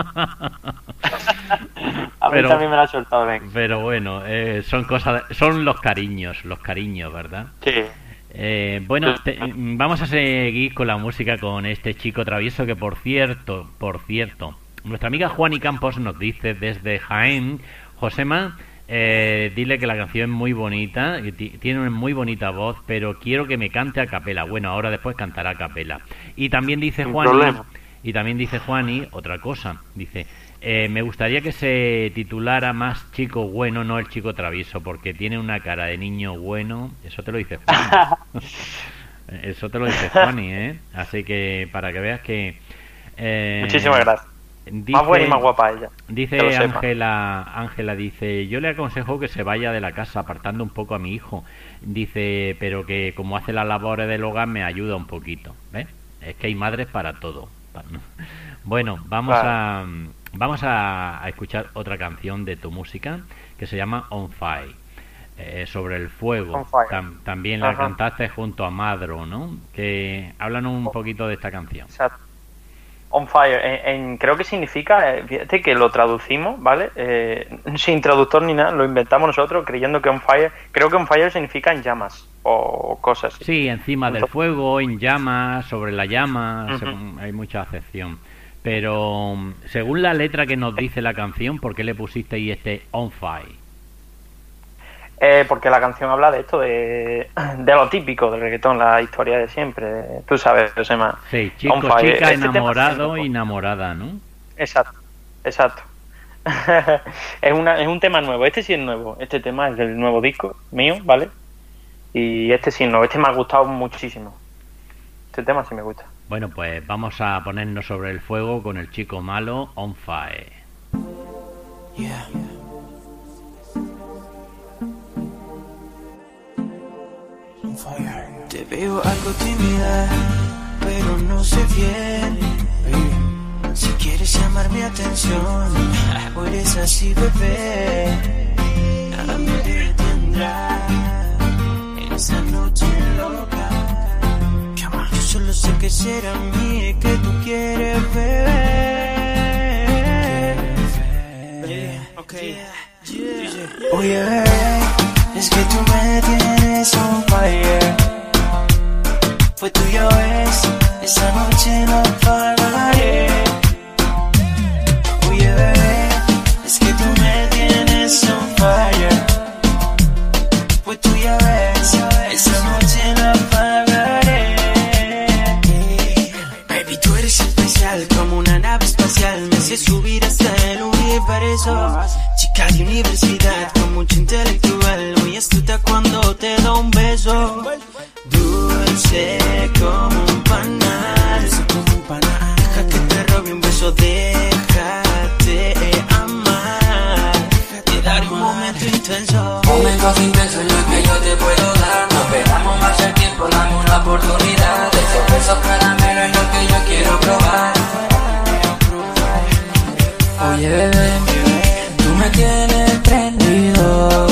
A mí también me la ha soltado, ven. Pero bueno, son los cariños, ¿verdad? Sí. Bueno, vamos a seguir con la música con este chico travieso que por cierto, nuestra amiga Juani Campos nos dice desde Jaén, Josema, dile que la canción es muy bonita, tiene una muy bonita voz, pero quiero que me cante a capela. Bueno, ahora después cantará a capela. Y también dice Juani otra cosa, dice, me gustaría que se titulara más Chico Bueno, no el chico travieso, porque tiene una cara de niño bueno. Eso te lo dice Juani. Eso te lo dice Juani, Así que para que veas que... Muchísimas gracias. Más buena y más guapa ella. Dice Ángela, dice, yo le aconsejo que se vaya de la casa apartando un poco a mi hijo. Dice, pero que como hace las labores del hogar me ayuda un poquito. ¿Ves? Es que hay madres para todo. Bueno, vamos a escuchar otra canción de tu música que se llama On Fire, sobre el fuego. También la cantaste junto a Madro, ¿no? Que háblanos un poquito de esta canción. Exacto. On Fire, creo que significa, fíjate que lo traducimos, ¿vale? Sin traductor ni nada, lo inventamos nosotros creyendo que On Fire, creo que On Fire significa en llamas o cosas así. Sí, encima del fuego, en llamas, sobre la llama, hay mucha acepción. Pero según la letra que nos dice la canción, ¿por qué le pusiste ahí On Fire? Porque la canción habla de esto, de lo típico del reggaetón, la historia de siempre. Tú sabes, Josema. Sí, chico, chica, enamorado, enamorada, ¿no? Exacto. Es un tema nuevo. Este sí es nuevo. Este tema es del nuevo disco mío, ¿vale? Y este sí es nuevo. Este me ha gustado muchísimo. Este tema sí me gusta. Bueno, pues vamos a ponernos sobre el fuego con el chico malo, On Fire. Yeah. On fire. Te veo algo tímida, pero no sé bien. Si quieres llamar mi atención, o eres así, bebé, nada me detendrá en esa noche loca. Yo solo sé que será mí que tú quieres ver. Okay. Oye, bebé, es que tú me tienes on fire. Fue tuyo esa noche no apagaré. Oye, bebé, es que tú me tienes on fire. Fue tuyo esa noche no apagaré. Baby, tú eres especial como una nave espacial. Me hace subir hasta el universo. Chica de universidad con mucho intelectual, muy astuta cuando te da un beso. Dulce como un panal. Deja que te robe un beso, déjate amar. Te daré un momento intenso. Momentos intensos en los que yo te puedo dar. No perdamos más el tiempo, dame una oportunidad. De esos besos caramelos es lo que yo quiero probar. Oye, bebé, tú me tienes prendido.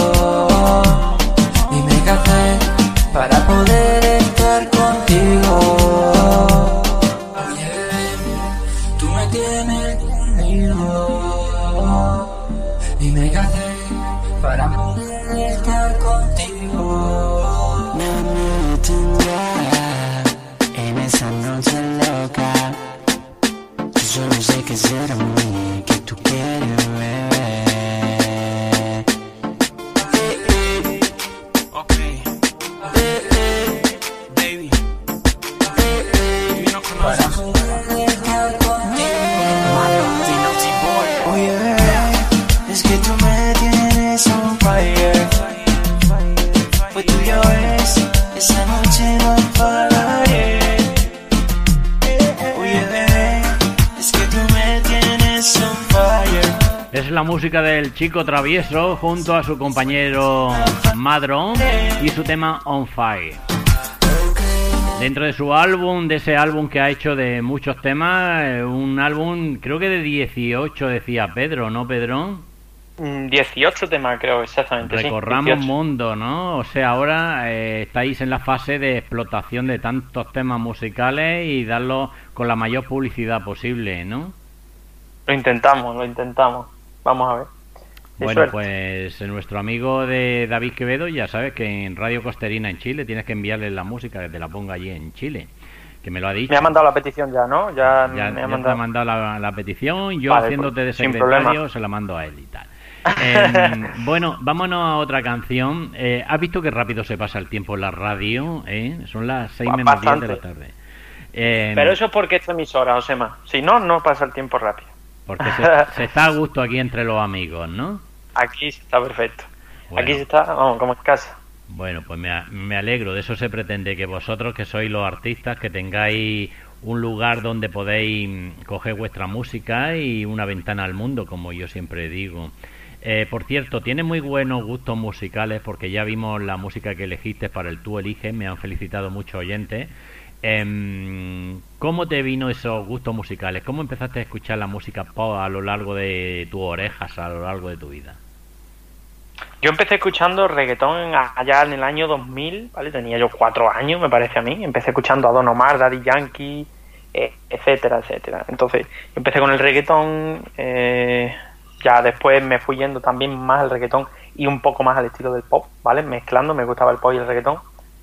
Dime qué hacer para poder estar contigo. Oye, bebé, tú me tienes prendido. Dime qué hacer para poder estar contigo. Nada me detendrá en esa noche loca. Yo solo sé que será mí que tú quieres ver. Okay. Baby. Yo no Para conozco. poder estar contigo. Oye, bebé, es que tú me tienes on fire. Fue tuyo esa noche no apagaré. Oye, bebé, es que tú me tienes on fire. Es la música del chico travieso junto a su compañero Madron y su tema On Fire. Dentro de su álbum, de ese álbum que ha hecho de muchos temas, un álbum creo que de 18 decía Pedro, ¿no, Pedrón? 18 temas creo, exactamente. Recorramos 18. mundo, ¿no? O sea, ahora estáis en la fase de explotación de tantos temas musicales y darlos con la mayor publicidad posible, ¿no? Lo intentamos. Vamos a ver. Qué Bueno, suerte. pues nuestro amigo de David Quevedo, ya sabes que en Radio Costerina en Chile tienes que enviarle la música que te la ponga allí en Chile, que me lo ha dicho. Me ha mandado la petición ya, ¿no? Ya Ya me te ha ha mandado. mandado la petición, yo Vale, haciéndote de pues, sin secretario problema. se la mando a él y tal. Bueno, vámonos a otra canción. ¿Has visto qué rápido se pasa el tiempo en la radio? Son las 6 menos 10 de la Bastante. tarde. Pero eso es porque esta emisora, Josema. Si no, no pasa el tiempo rápido. Porque se está a gusto aquí entre los amigos, ¿no? Aquí está perfecto. Bueno. Aquí se está, vamos, como en casa. Bueno, pues me alegro, de eso se pretende, que vosotros que sois los artistas, que tengáis un lugar donde podéis coger vuestra música y una ventana al mundo, como yo siempre digo. Por cierto, tiene muy buenos gustos musicales, porque ya vimos la música que elegiste para el Tú Eliges, me han felicitado muchos oyentes. ¿Cómo te vino esos gustos musicales? ¿Cómo empezaste a escuchar la música pop a lo largo de tus orejas, a lo largo de tu vida? Yo empecé escuchando reggaetón allá en el año 2000, ¿vale? Tenía yo 4 años, me parece a mí. Empecé escuchando a Don Omar, Daddy Yankee, etcétera, etcétera. Entonces, empecé con el reggaetón, ya después me fui yendo también más al reggaetón y un poco más al estilo del pop, ¿vale? Mezclando, me gustaba el pop y el reggaetón.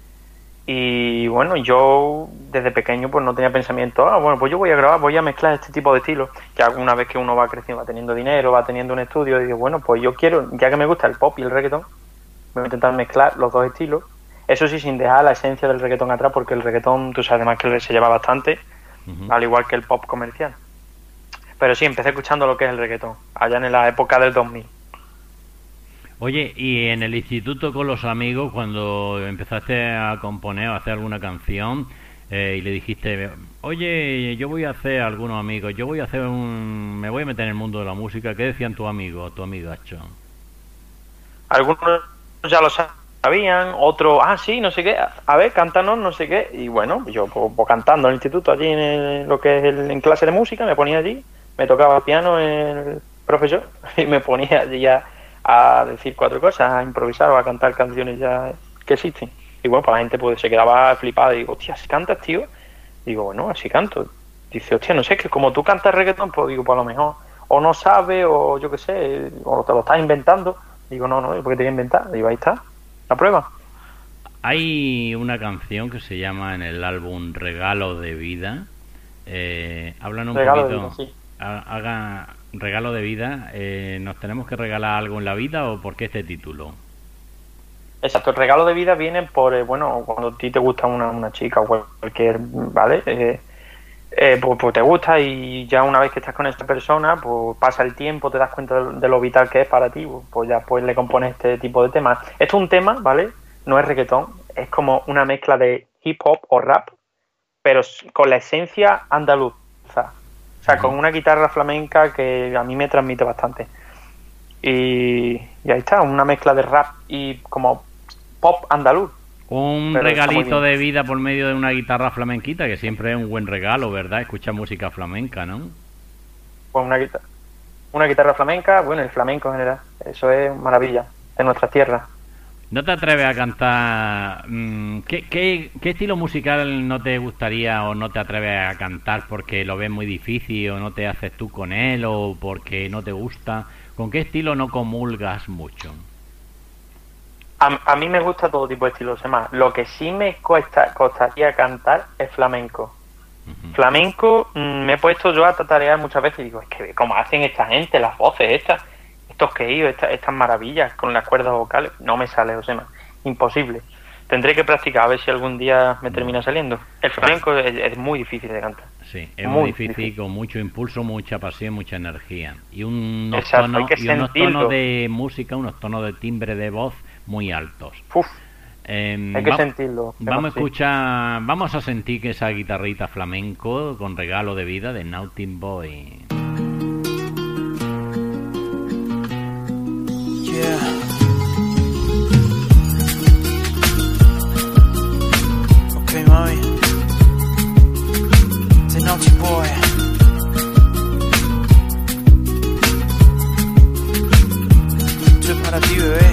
Y bueno, yo desde pequeño pues no tenía pensamiento, bueno, pues yo voy a grabar, voy a mezclar este tipo de estilos. Ya una vez que uno va creciendo, va teniendo dinero, va teniendo un estudio, y digo, bueno, pues yo quiero, ya que me gusta el pop y el reggaetón, voy a intentar mezclar los dos estilos. Eso sí, sin dejar la esencia del reggaetón atrás, porque el reggaetón, tú sabes además que se lleva bastante, al igual que el pop comercial. Pero sí, empecé escuchando lo que es el reggaetón, allá en la época del 2000. Oye, y en el instituto con los amigos, cuando empezaste a componer o a hacer alguna canción, y le dijiste, oye, yo voy a hacer algunos amigos, yo voy a hacer me voy a meter en el mundo de la música, ¿qué decían tus amigos, tu amigacho? Algunos ya lo sabían, otros, sí, no sé qué, a ver, cántanos, no sé qué, y bueno, yo pues cantando en el instituto, allí lo que es en clase de música, me ponía allí, me tocaba el piano el profesor, y me ponía allí a decir 4 cosas, a improvisar o a cantar canciones ya que existen. Y bueno, pues la gente pues se quedaba flipada y digo, hostia, ¿así cantas, tío? Digo, bueno, así canto. Dice, hostia, no sé, es que como tú cantas reggaetón, pues digo, pues a lo mejor o no sabes, o yo qué sé, o te lo estás inventando. Digo, no, ¿por qué te voy a inventar? Digo, ahí está, la prueba. Hay una canción que se llama en el álbum Regalo de Vida. Hablan un Regalo poquito. de Vida, sí. Haga Regalo de Vida. ¿Nos tenemos que regalar algo en la vida o por qué este título? Exacto, el regalo de vida viene por, bueno, cuando a ti te gusta una chica o cualquier, ¿vale? Pues te gusta y ya una vez que estás con esta persona, pues pasa el tiempo, te das cuenta de lo vital que es para ti, pues ya pues le compones este tipo de temas. Esto es un tema, ¿vale? No es reggaetón, es como una mezcla de hip hop o rap, pero con la esencia andaluza. O sea, con una guitarra flamenca que a mí me transmite bastante. Y ahí está, una mezcla de rap y como pop andaluz. Un regalito de vida por medio de una guitarra flamenquita, que siempre es un buen regalo, ¿verdad? Escuchar música flamenca, ¿no? Pues una guitarra flamenca, bueno, el flamenco en general, eso es maravilla, de nuestra tierra. ¿No te atreves a cantar? ¿Qué estilo musical no te gustaría o no te atreves a cantar porque lo ves muy difícil o no te haces tú con él o porque no te gusta? ¿Con qué estilo no comulgas mucho? A mí me gusta todo tipo de estilos, además. Lo que sí me costaría cantar es flamenco. Flamenco, me he puesto yo a tatarear muchas veces y digo, es que cómo hacen esta gente, las voces estos queídos, estas maravillas con las cuerdas vocales. No me sale, Josema, imposible. Tendré que practicar a ver si algún día me termina saliendo. El flamenco es muy difícil de cantar. Sí, es muy difícil, con mucho impulso, mucha pasión, mucha energía. Y unos tonos de música, unos tonos de timbre de voz muy altos. Hay que sentirlo. Vamos a sentir que esa guitarrita flamenco con Regalo de Vida de Naughty Boy. Yeah. Okay, mami. The Naughty Boy. Esto es para ti, bebé.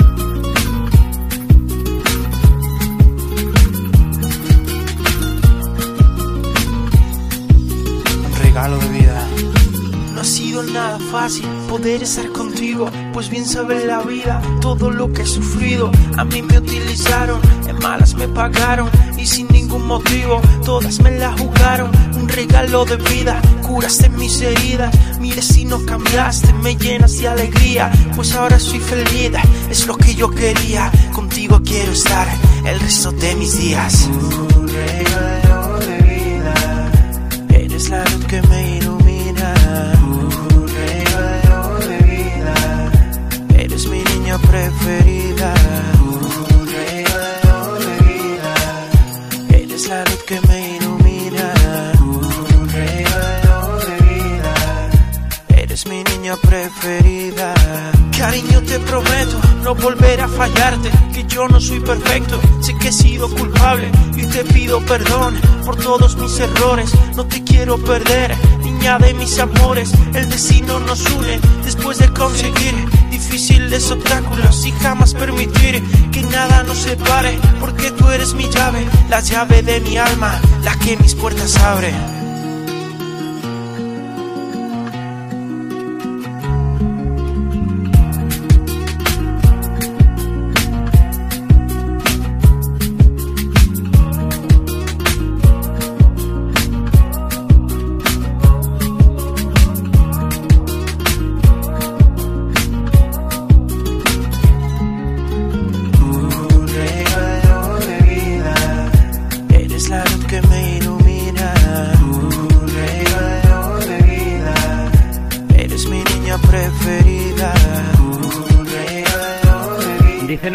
Regalo de vida. No ha sido nada fácil poder estar contigo, pues bien sabes la vida, todo lo que he sufrido. A mí me utilizaron, en malas me pagaron y sin ningún motivo todas me la jugaron. Un regalo de vida, curaste mis heridas. Mire si no cambiaste, me llenas de alegría, pues ahora soy feliz, es lo que yo quería. Contigo quiero estar el resto de mis días. Un regalo de vida, eres la luz que me ilumina. Un regalo de vida, eres mi niña preferida. Un regalo de vida, eres la luz que me ilumina. Un regalo de vida, eres mi niña preferida. Cariño, te prometo no volver a fallarte, que yo no soy perfecto, sé que he sido culpable y te pido perdón por todos mis errores. No te quiero perder, niña de mis amores. El destino nos une después de conseguir difíciles obstáculos y jamás permitir que nada nos separe, porque tú eres mi llave, la llave de mi alma, la que mis puertas abre.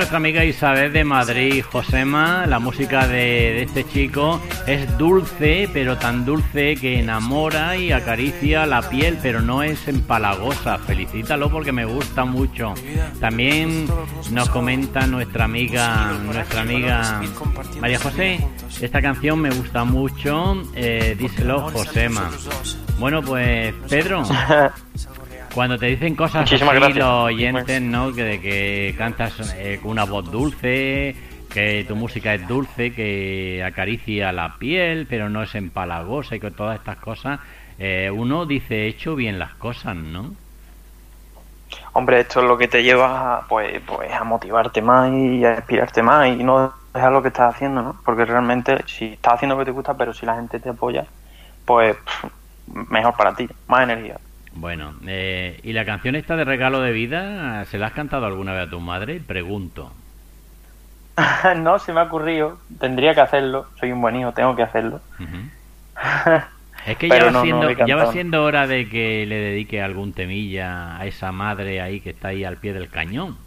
nuestra amiga Isabel de Madrid. Josema, la música de este chico es dulce, pero tan dulce que enamora y acaricia la piel, pero no es empalagosa. Felicítalo porque me gusta mucho. También nos comenta nuestra amiga María José, esta canción me gusta mucho, díselo Josema. Bueno, pues Pedro, cuando te dicen cosas Muchísimas así gracias. los oyentes, ¿no? De que cantas con una voz dulce, que tu música es dulce, que acaricia la piel, pero no es empalagosa y con todas estas cosas, uno dice, he hecho bien las cosas, ¿no? Hombre, esto es lo que te lleva pues a motivarte más y a inspirarte más y no dejar lo que estás haciendo, ¿no? Porque realmente si estás haciendo lo que te gusta, pero si la gente te apoya, pues mejor para ti, más energía. Bueno, ¿y la canción esta de Regalo de Vida, se la has cantado alguna vez a tu madre? Pregunto. No, se me ha ocurrido, tendría que hacerlo, soy un buen hijo, tengo que hacerlo. Uh-huh. Es que Pero ya va siendo hora de que le dedique algún temilla a esa madre ahí que está ahí al pie del cañón.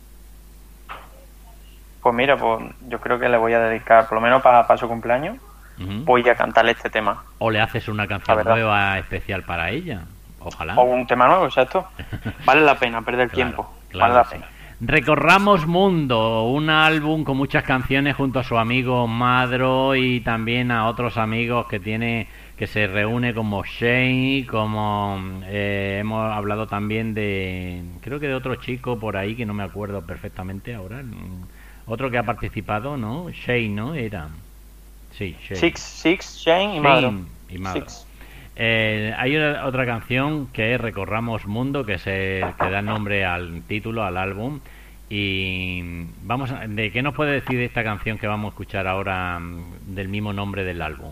Pues mira, pues yo creo que le voy a dedicar, por lo menos para su cumpleaños, voy a cantarle este tema. O le haces una canción nueva especial para ella. Ojalá. O un tema nuevo, exacto. Vale la pena perder tiempo. Claro Vale la sí. pena. Recorramos Mundo, un álbum con muchas canciones junto a su amigo Madro y también a otros amigos que se reúne como Shane, como hemos hablado también creo que de otro chico por ahí que no me acuerdo perfectamente ahora, otro que ha participado, ¿no? Shane, ¿no? Era. Sí, Shane. Six, Shane y Madro. Y Madro. Six. Hay otra canción que es Recorramos Mundo, que da nombre al título, al álbum. Y ¿de qué nos puede decir de esta canción que vamos a escuchar ahora del mismo nombre del álbum?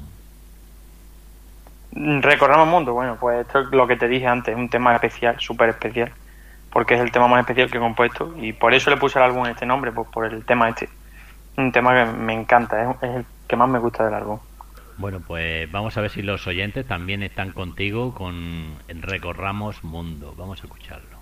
Recorramos Mundo, bueno, pues esto es lo que te dije antes, es un tema especial, súper especial, porque es el tema más especial que he compuesto y por eso le puse al álbum este nombre, pues por el tema este. Un tema que me encanta, es el que más me gusta del álbum. Bueno, pues vamos a ver si los oyentes también están contigo con Recorramos Mundo. Vamos a escucharlo.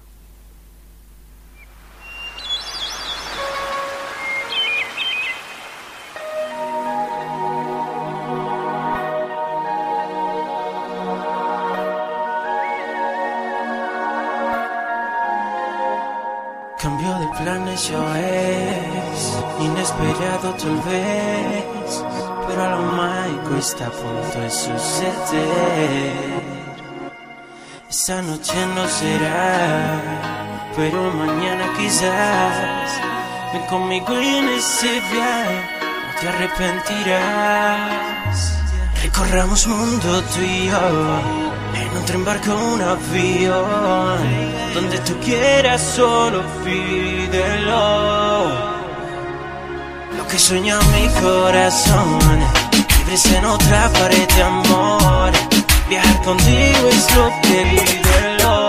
Cambio de planes ya es inesperado tal vez, pero a lo mágico está a punto de suceder. Esa noche no será, pero mañana quizás. Ven conmigo en ese viaje, no te arrepentirás. Recorramos mundo tú y yo, en un tren, barco, un avión, donde tú quieras solo pídelo. Lo que sueña mi corazón, libres en otra pared de amor. Viajar contigo es lo que pídelo.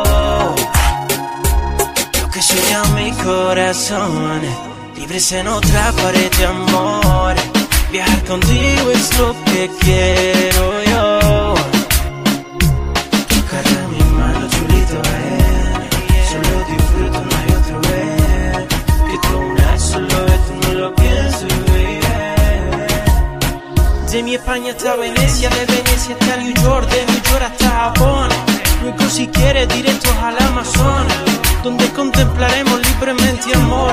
Lo que sueña mi corazón, libres en otra pared de amor. Viajar contigo es lo que quiero yo. Agarra mi mano, chulito, solo disfruto, no hay otro ver. Que tú una solo vez, tú no lo pienso, baby. De mi España hasta Venecia, de Venecia hasta New York, de New York hasta Japón. Luego si quieres directos al Amazonas, donde contemplaremos libremente amor.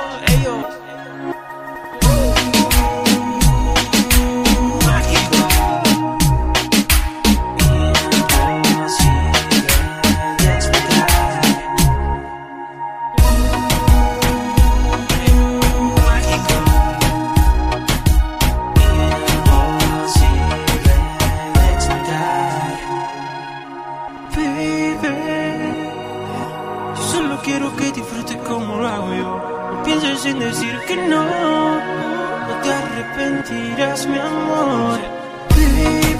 Sin decir que no, no te arrepentirás, mi amor. Baby,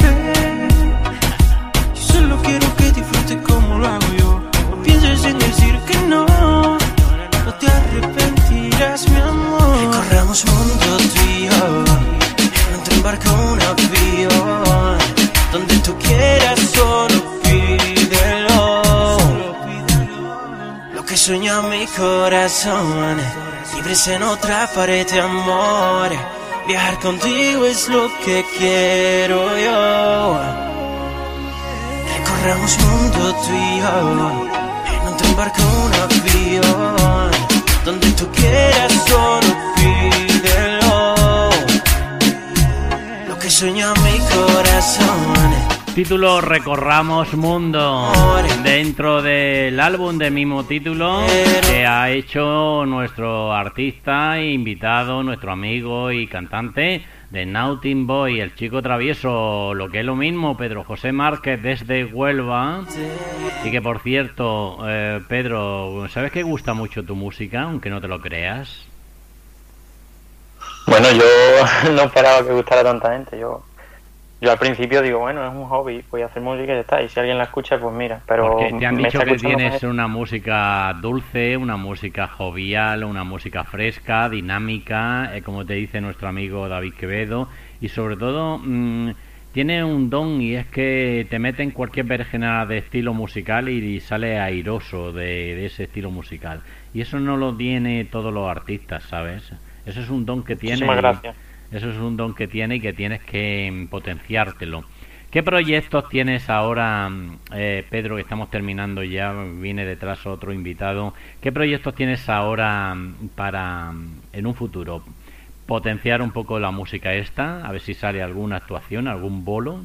yo solo quiero que disfrutes como lo hago yo. No pienses en decir que no, no te arrepentirás, mi amor. Recorramos mundo tú y yo, en un tren, barco, un avión, donde tú quieras solo pídelo. Lo que sueña mi corazón, Libres en otra pared, amor. Viajar contigo es lo que quiero yo. Recorramos mundo tú y yo, en un tren, barco, un avión, donde tú quieras, solo pídelo. Lo que sueña mi corazón. Título Recorramos Mundo, dentro del álbum del mismo título que ha hecho nuestro artista e invitado, nuestro amigo y cantante de Naughty Boy, el chico travieso, lo que es lo mismo, Pedro José Márquez desde Huelva. Y que por cierto, Pedro, ¿sabes que gusta mucho tu música, aunque no te lo creas? Bueno, yo no esperaba que gustara tanta gente. Yo al principio digo, bueno, es un hobby, voy a hacer música y ya está, y si alguien la escucha, pues mira, pero... Porque te han dicho que tienes más... una música dulce, una música jovial, una música fresca, dinámica, como te dice nuestro amigo David Quevedo, y sobre todo tiene un don, y es que te mete en cualquier berenjena de estilo musical y sale airoso de ese estilo musical, y eso no lo tiene todos los artistas, ¿sabes? Eso es un don que tiene. Muchísimas gracias. Eso es un don que tiene y que tienes que potenciártelo. ¿Qué proyectos tienes ahora, Pedro, que estamos terminando ya, viene detrás otro invitado? ¿Qué proyectos tienes ahora para, en un futuro, potenciar un poco la música esta? A ver si sale alguna actuación, algún bolo.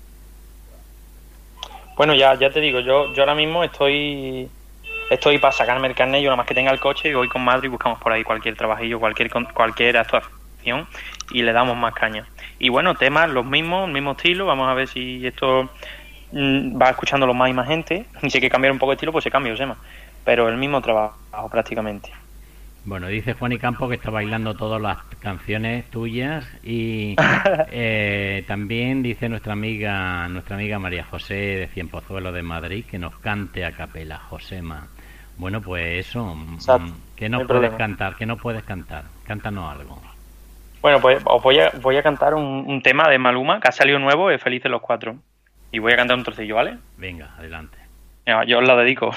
Bueno, ya te digo, yo ahora mismo estoy para sacarme el carnet, yo nada más que tenga el coche y voy con Madrid y buscamos por ahí cualquier trabajillo, cualquier actuación y le damos más caña. Y bueno, temas los mismos, el mismo estilo, vamos a ver si esto va escuchándolo más y más gente, y si hay que cambiar un poco de estilo, pues se cambia, Josema, pero el mismo trabajo prácticamente. Bueno, dice Juan y Campo que está bailando todas las canciones tuyas y también dice nuestra amiga María José de Cienpozuelo de Madrid que nos cante a capela, Josema. Bueno, pues eso, ¿qué nos puedes cantar? ¿Qué nos puedes cantar? Cántanos algo. Bueno, pues os voy a cantar un tema de Maluma que ha salido nuevo, es Felices los Cuatro. Y voy a cantar un trocillo, ¿vale? Venga, adelante. Yo os la dedico.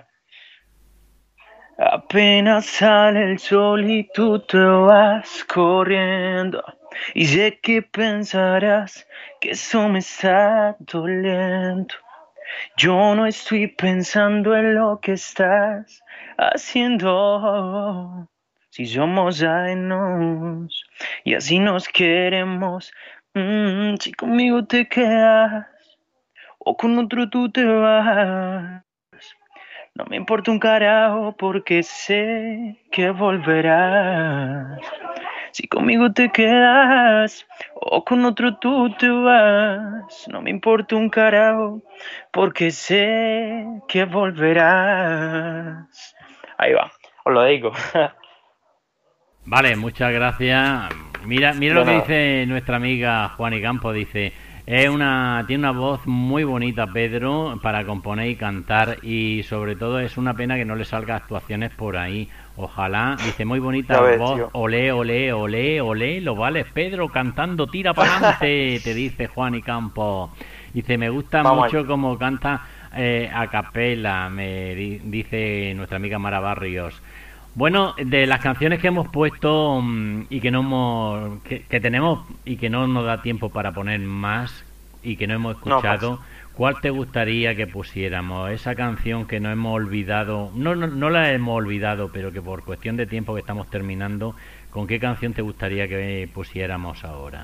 Apenas sale el sol y tú te vas corriendo. Y sé que pensarás que eso me está doliendo. Yo no estoy pensando en lo que estás haciendo. Si somos ajenos y así nos queremos, si conmigo te quedas o con otro tú te vas, no me importa un carajo porque sé que volverás. Si conmigo te quedas o con otro tú te vas, no me importa un carajo porque sé que volverás. Ahí va, os lo digo. Vale, muchas gracias. Mira lo que dice nuestra amiga Juani Campo, dice, tiene una voz muy bonita, Pedro, para componer y cantar, y sobre todo es una pena que no le salga actuaciones por ahí. Ojalá, dice, muy bonita voz, tío. Olé, olé, olé, olé, lo vales, Pedro, cantando, tira para adelante, te dice Juani Campo. Dice, me gusta mucho cómo canta a capela, me dice nuestra amiga Mara Barrios. Bueno, de las canciones que hemos puesto y que no que tenemos y que no nos da tiempo para poner más y que no hemos escuchado, ¿cuál te gustaría que pusiéramos? Esa canción que no hemos olvidado, no la hemos olvidado, pero que por cuestión de tiempo que estamos terminando, ¿con qué canción te gustaría que pusiéramos ahora?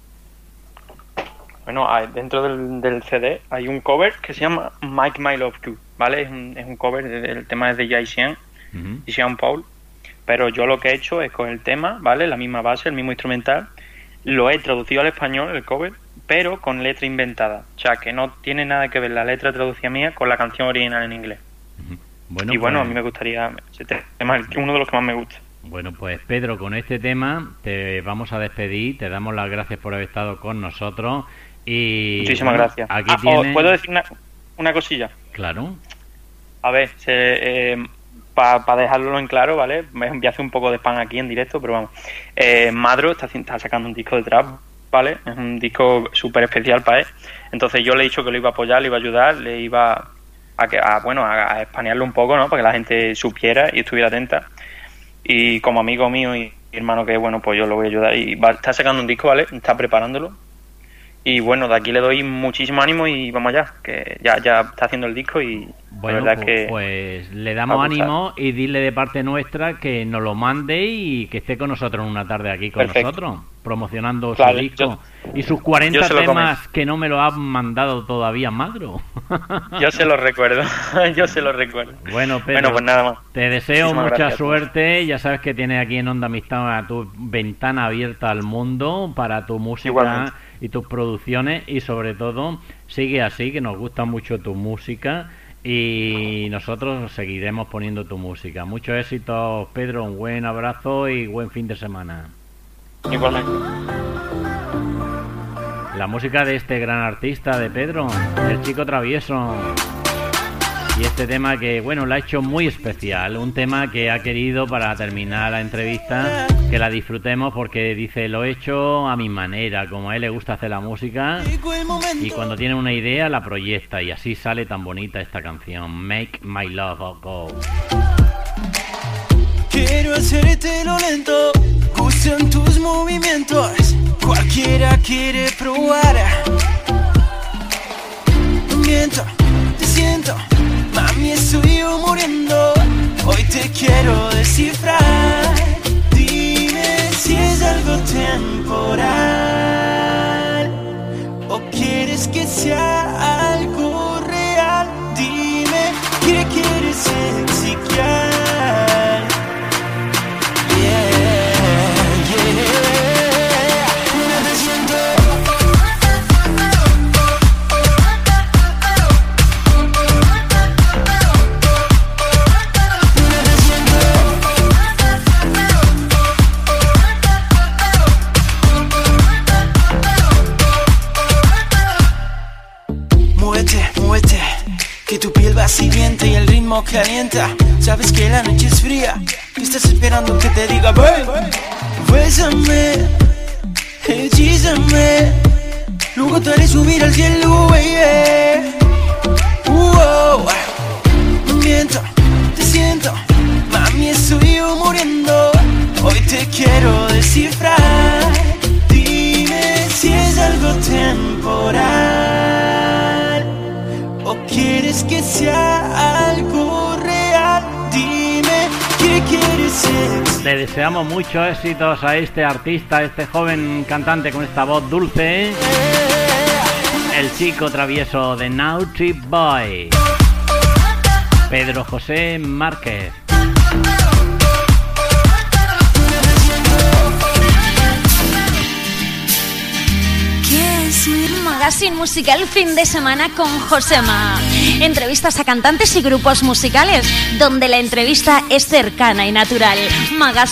Bueno, dentro del CD hay un cover que se llama Make My Love You, ¿vale? Es un cover, el tema es de Jay Sean y Sean Paul, pero yo lo que he hecho es con el tema, ¿vale? La misma base, el mismo instrumental, lo he traducido al español, el cover, pero con letra inventada, o sea que no tiene nada que ver la letra traducida mía con la canción original en inglés. Bueno, y bueno, a mí me gustaría, ese tema es uno de los que más me gusta. Bueno, pues Pedro, con este tema te vamos a despedir, te damos las gracias por haber estado con nosotros y... Muchísimas gracias. Aquí tienes... ¿Puedo decir una cosilla? Claro. A ver, para dejarlo en claro, ¿vale? Voy a hacer un poco de spam aquí en directo, pero vamos. Madro está sacando un disco de trap, ¿vale? Es un disco súper especial para él. Entonces yo le he dicho que lo iba a apoyar, le iba a ayudar, le iba a espanearlo un poco, ¿no? Para que la gente supiera y estuviera atenta. y como amigo mío y hermano que bueno, pues yo lo voy a ayudar y está sacando un disco, ¿vale? Está preparándolo y bueno, de aquí le doy muchísimo ánimo y vamos allá, que ya está haciendo el disco y bueno, la verdad que pues le damos ánimo y dile de parte nuestra que nos lo mande y que esté con nosotros una tarde aquí con nosotros, promocionando su disco y sus 40 temas que no me lo han mandado todavía, Magro. Yo se lo recuerdo, Bueno, Pedro, pues nada más. Te deseo mucha suerte, ya sabes que tienes aquí en Onda Amistad tu ventana abierta al mundo para tu música. Igualmente. Y tus producciones y sobre todo sigue así, que nos gusta mucho tu música y nosotros seguiremos poniendo tu música. Muchos éxitos, Pedro, un buen abrazo y buen fin de semana. Igualmente. La música de este gran artista de Pedro, el Chico Travieso. Y este tema que, bueno, lo ha hecho muy especial. Un tema que ha querido para terminar la entrevista que la disfrutemos porque dice, lo he hecho a mi manera, como a él le gusta hacer la música. Y cuando tiene una idea la proyecta y así sale tan bonita esta canción. Make My Love Go. Quiero hacerte lo lento, gustan tus movimientos. Cualquiera quiere probar. Miento, te siento. Mami, estoy yo muriendo. Hoy te quiero descifrar. Dime si es algo temporal o quieres que sea algo real. Dime qué quieres explicar. Que tu piel va siguiente y el ritmo calienta. Sabes que la noche es fría, que estás esperando que te diga ven. Bésame, hechízame, luego te haré subir al cielo, baby. Miento, te siento, mami, estoy yo muriendo. Hoy te quiero descifrar. Dime si es algo temporal o quieres que sea algo real. Dime qué quieres ser. Le deseamos muchos éxitos a este artista, a este joven cantante con esta voz dulce, el Chico Travieso de Naughty Boy, Pedro José Márquez. Magazine musical fin de semana con Josema. Entrevistas a cantantes y grupos musicales, donde la entrevista es cercana y natural. Magazine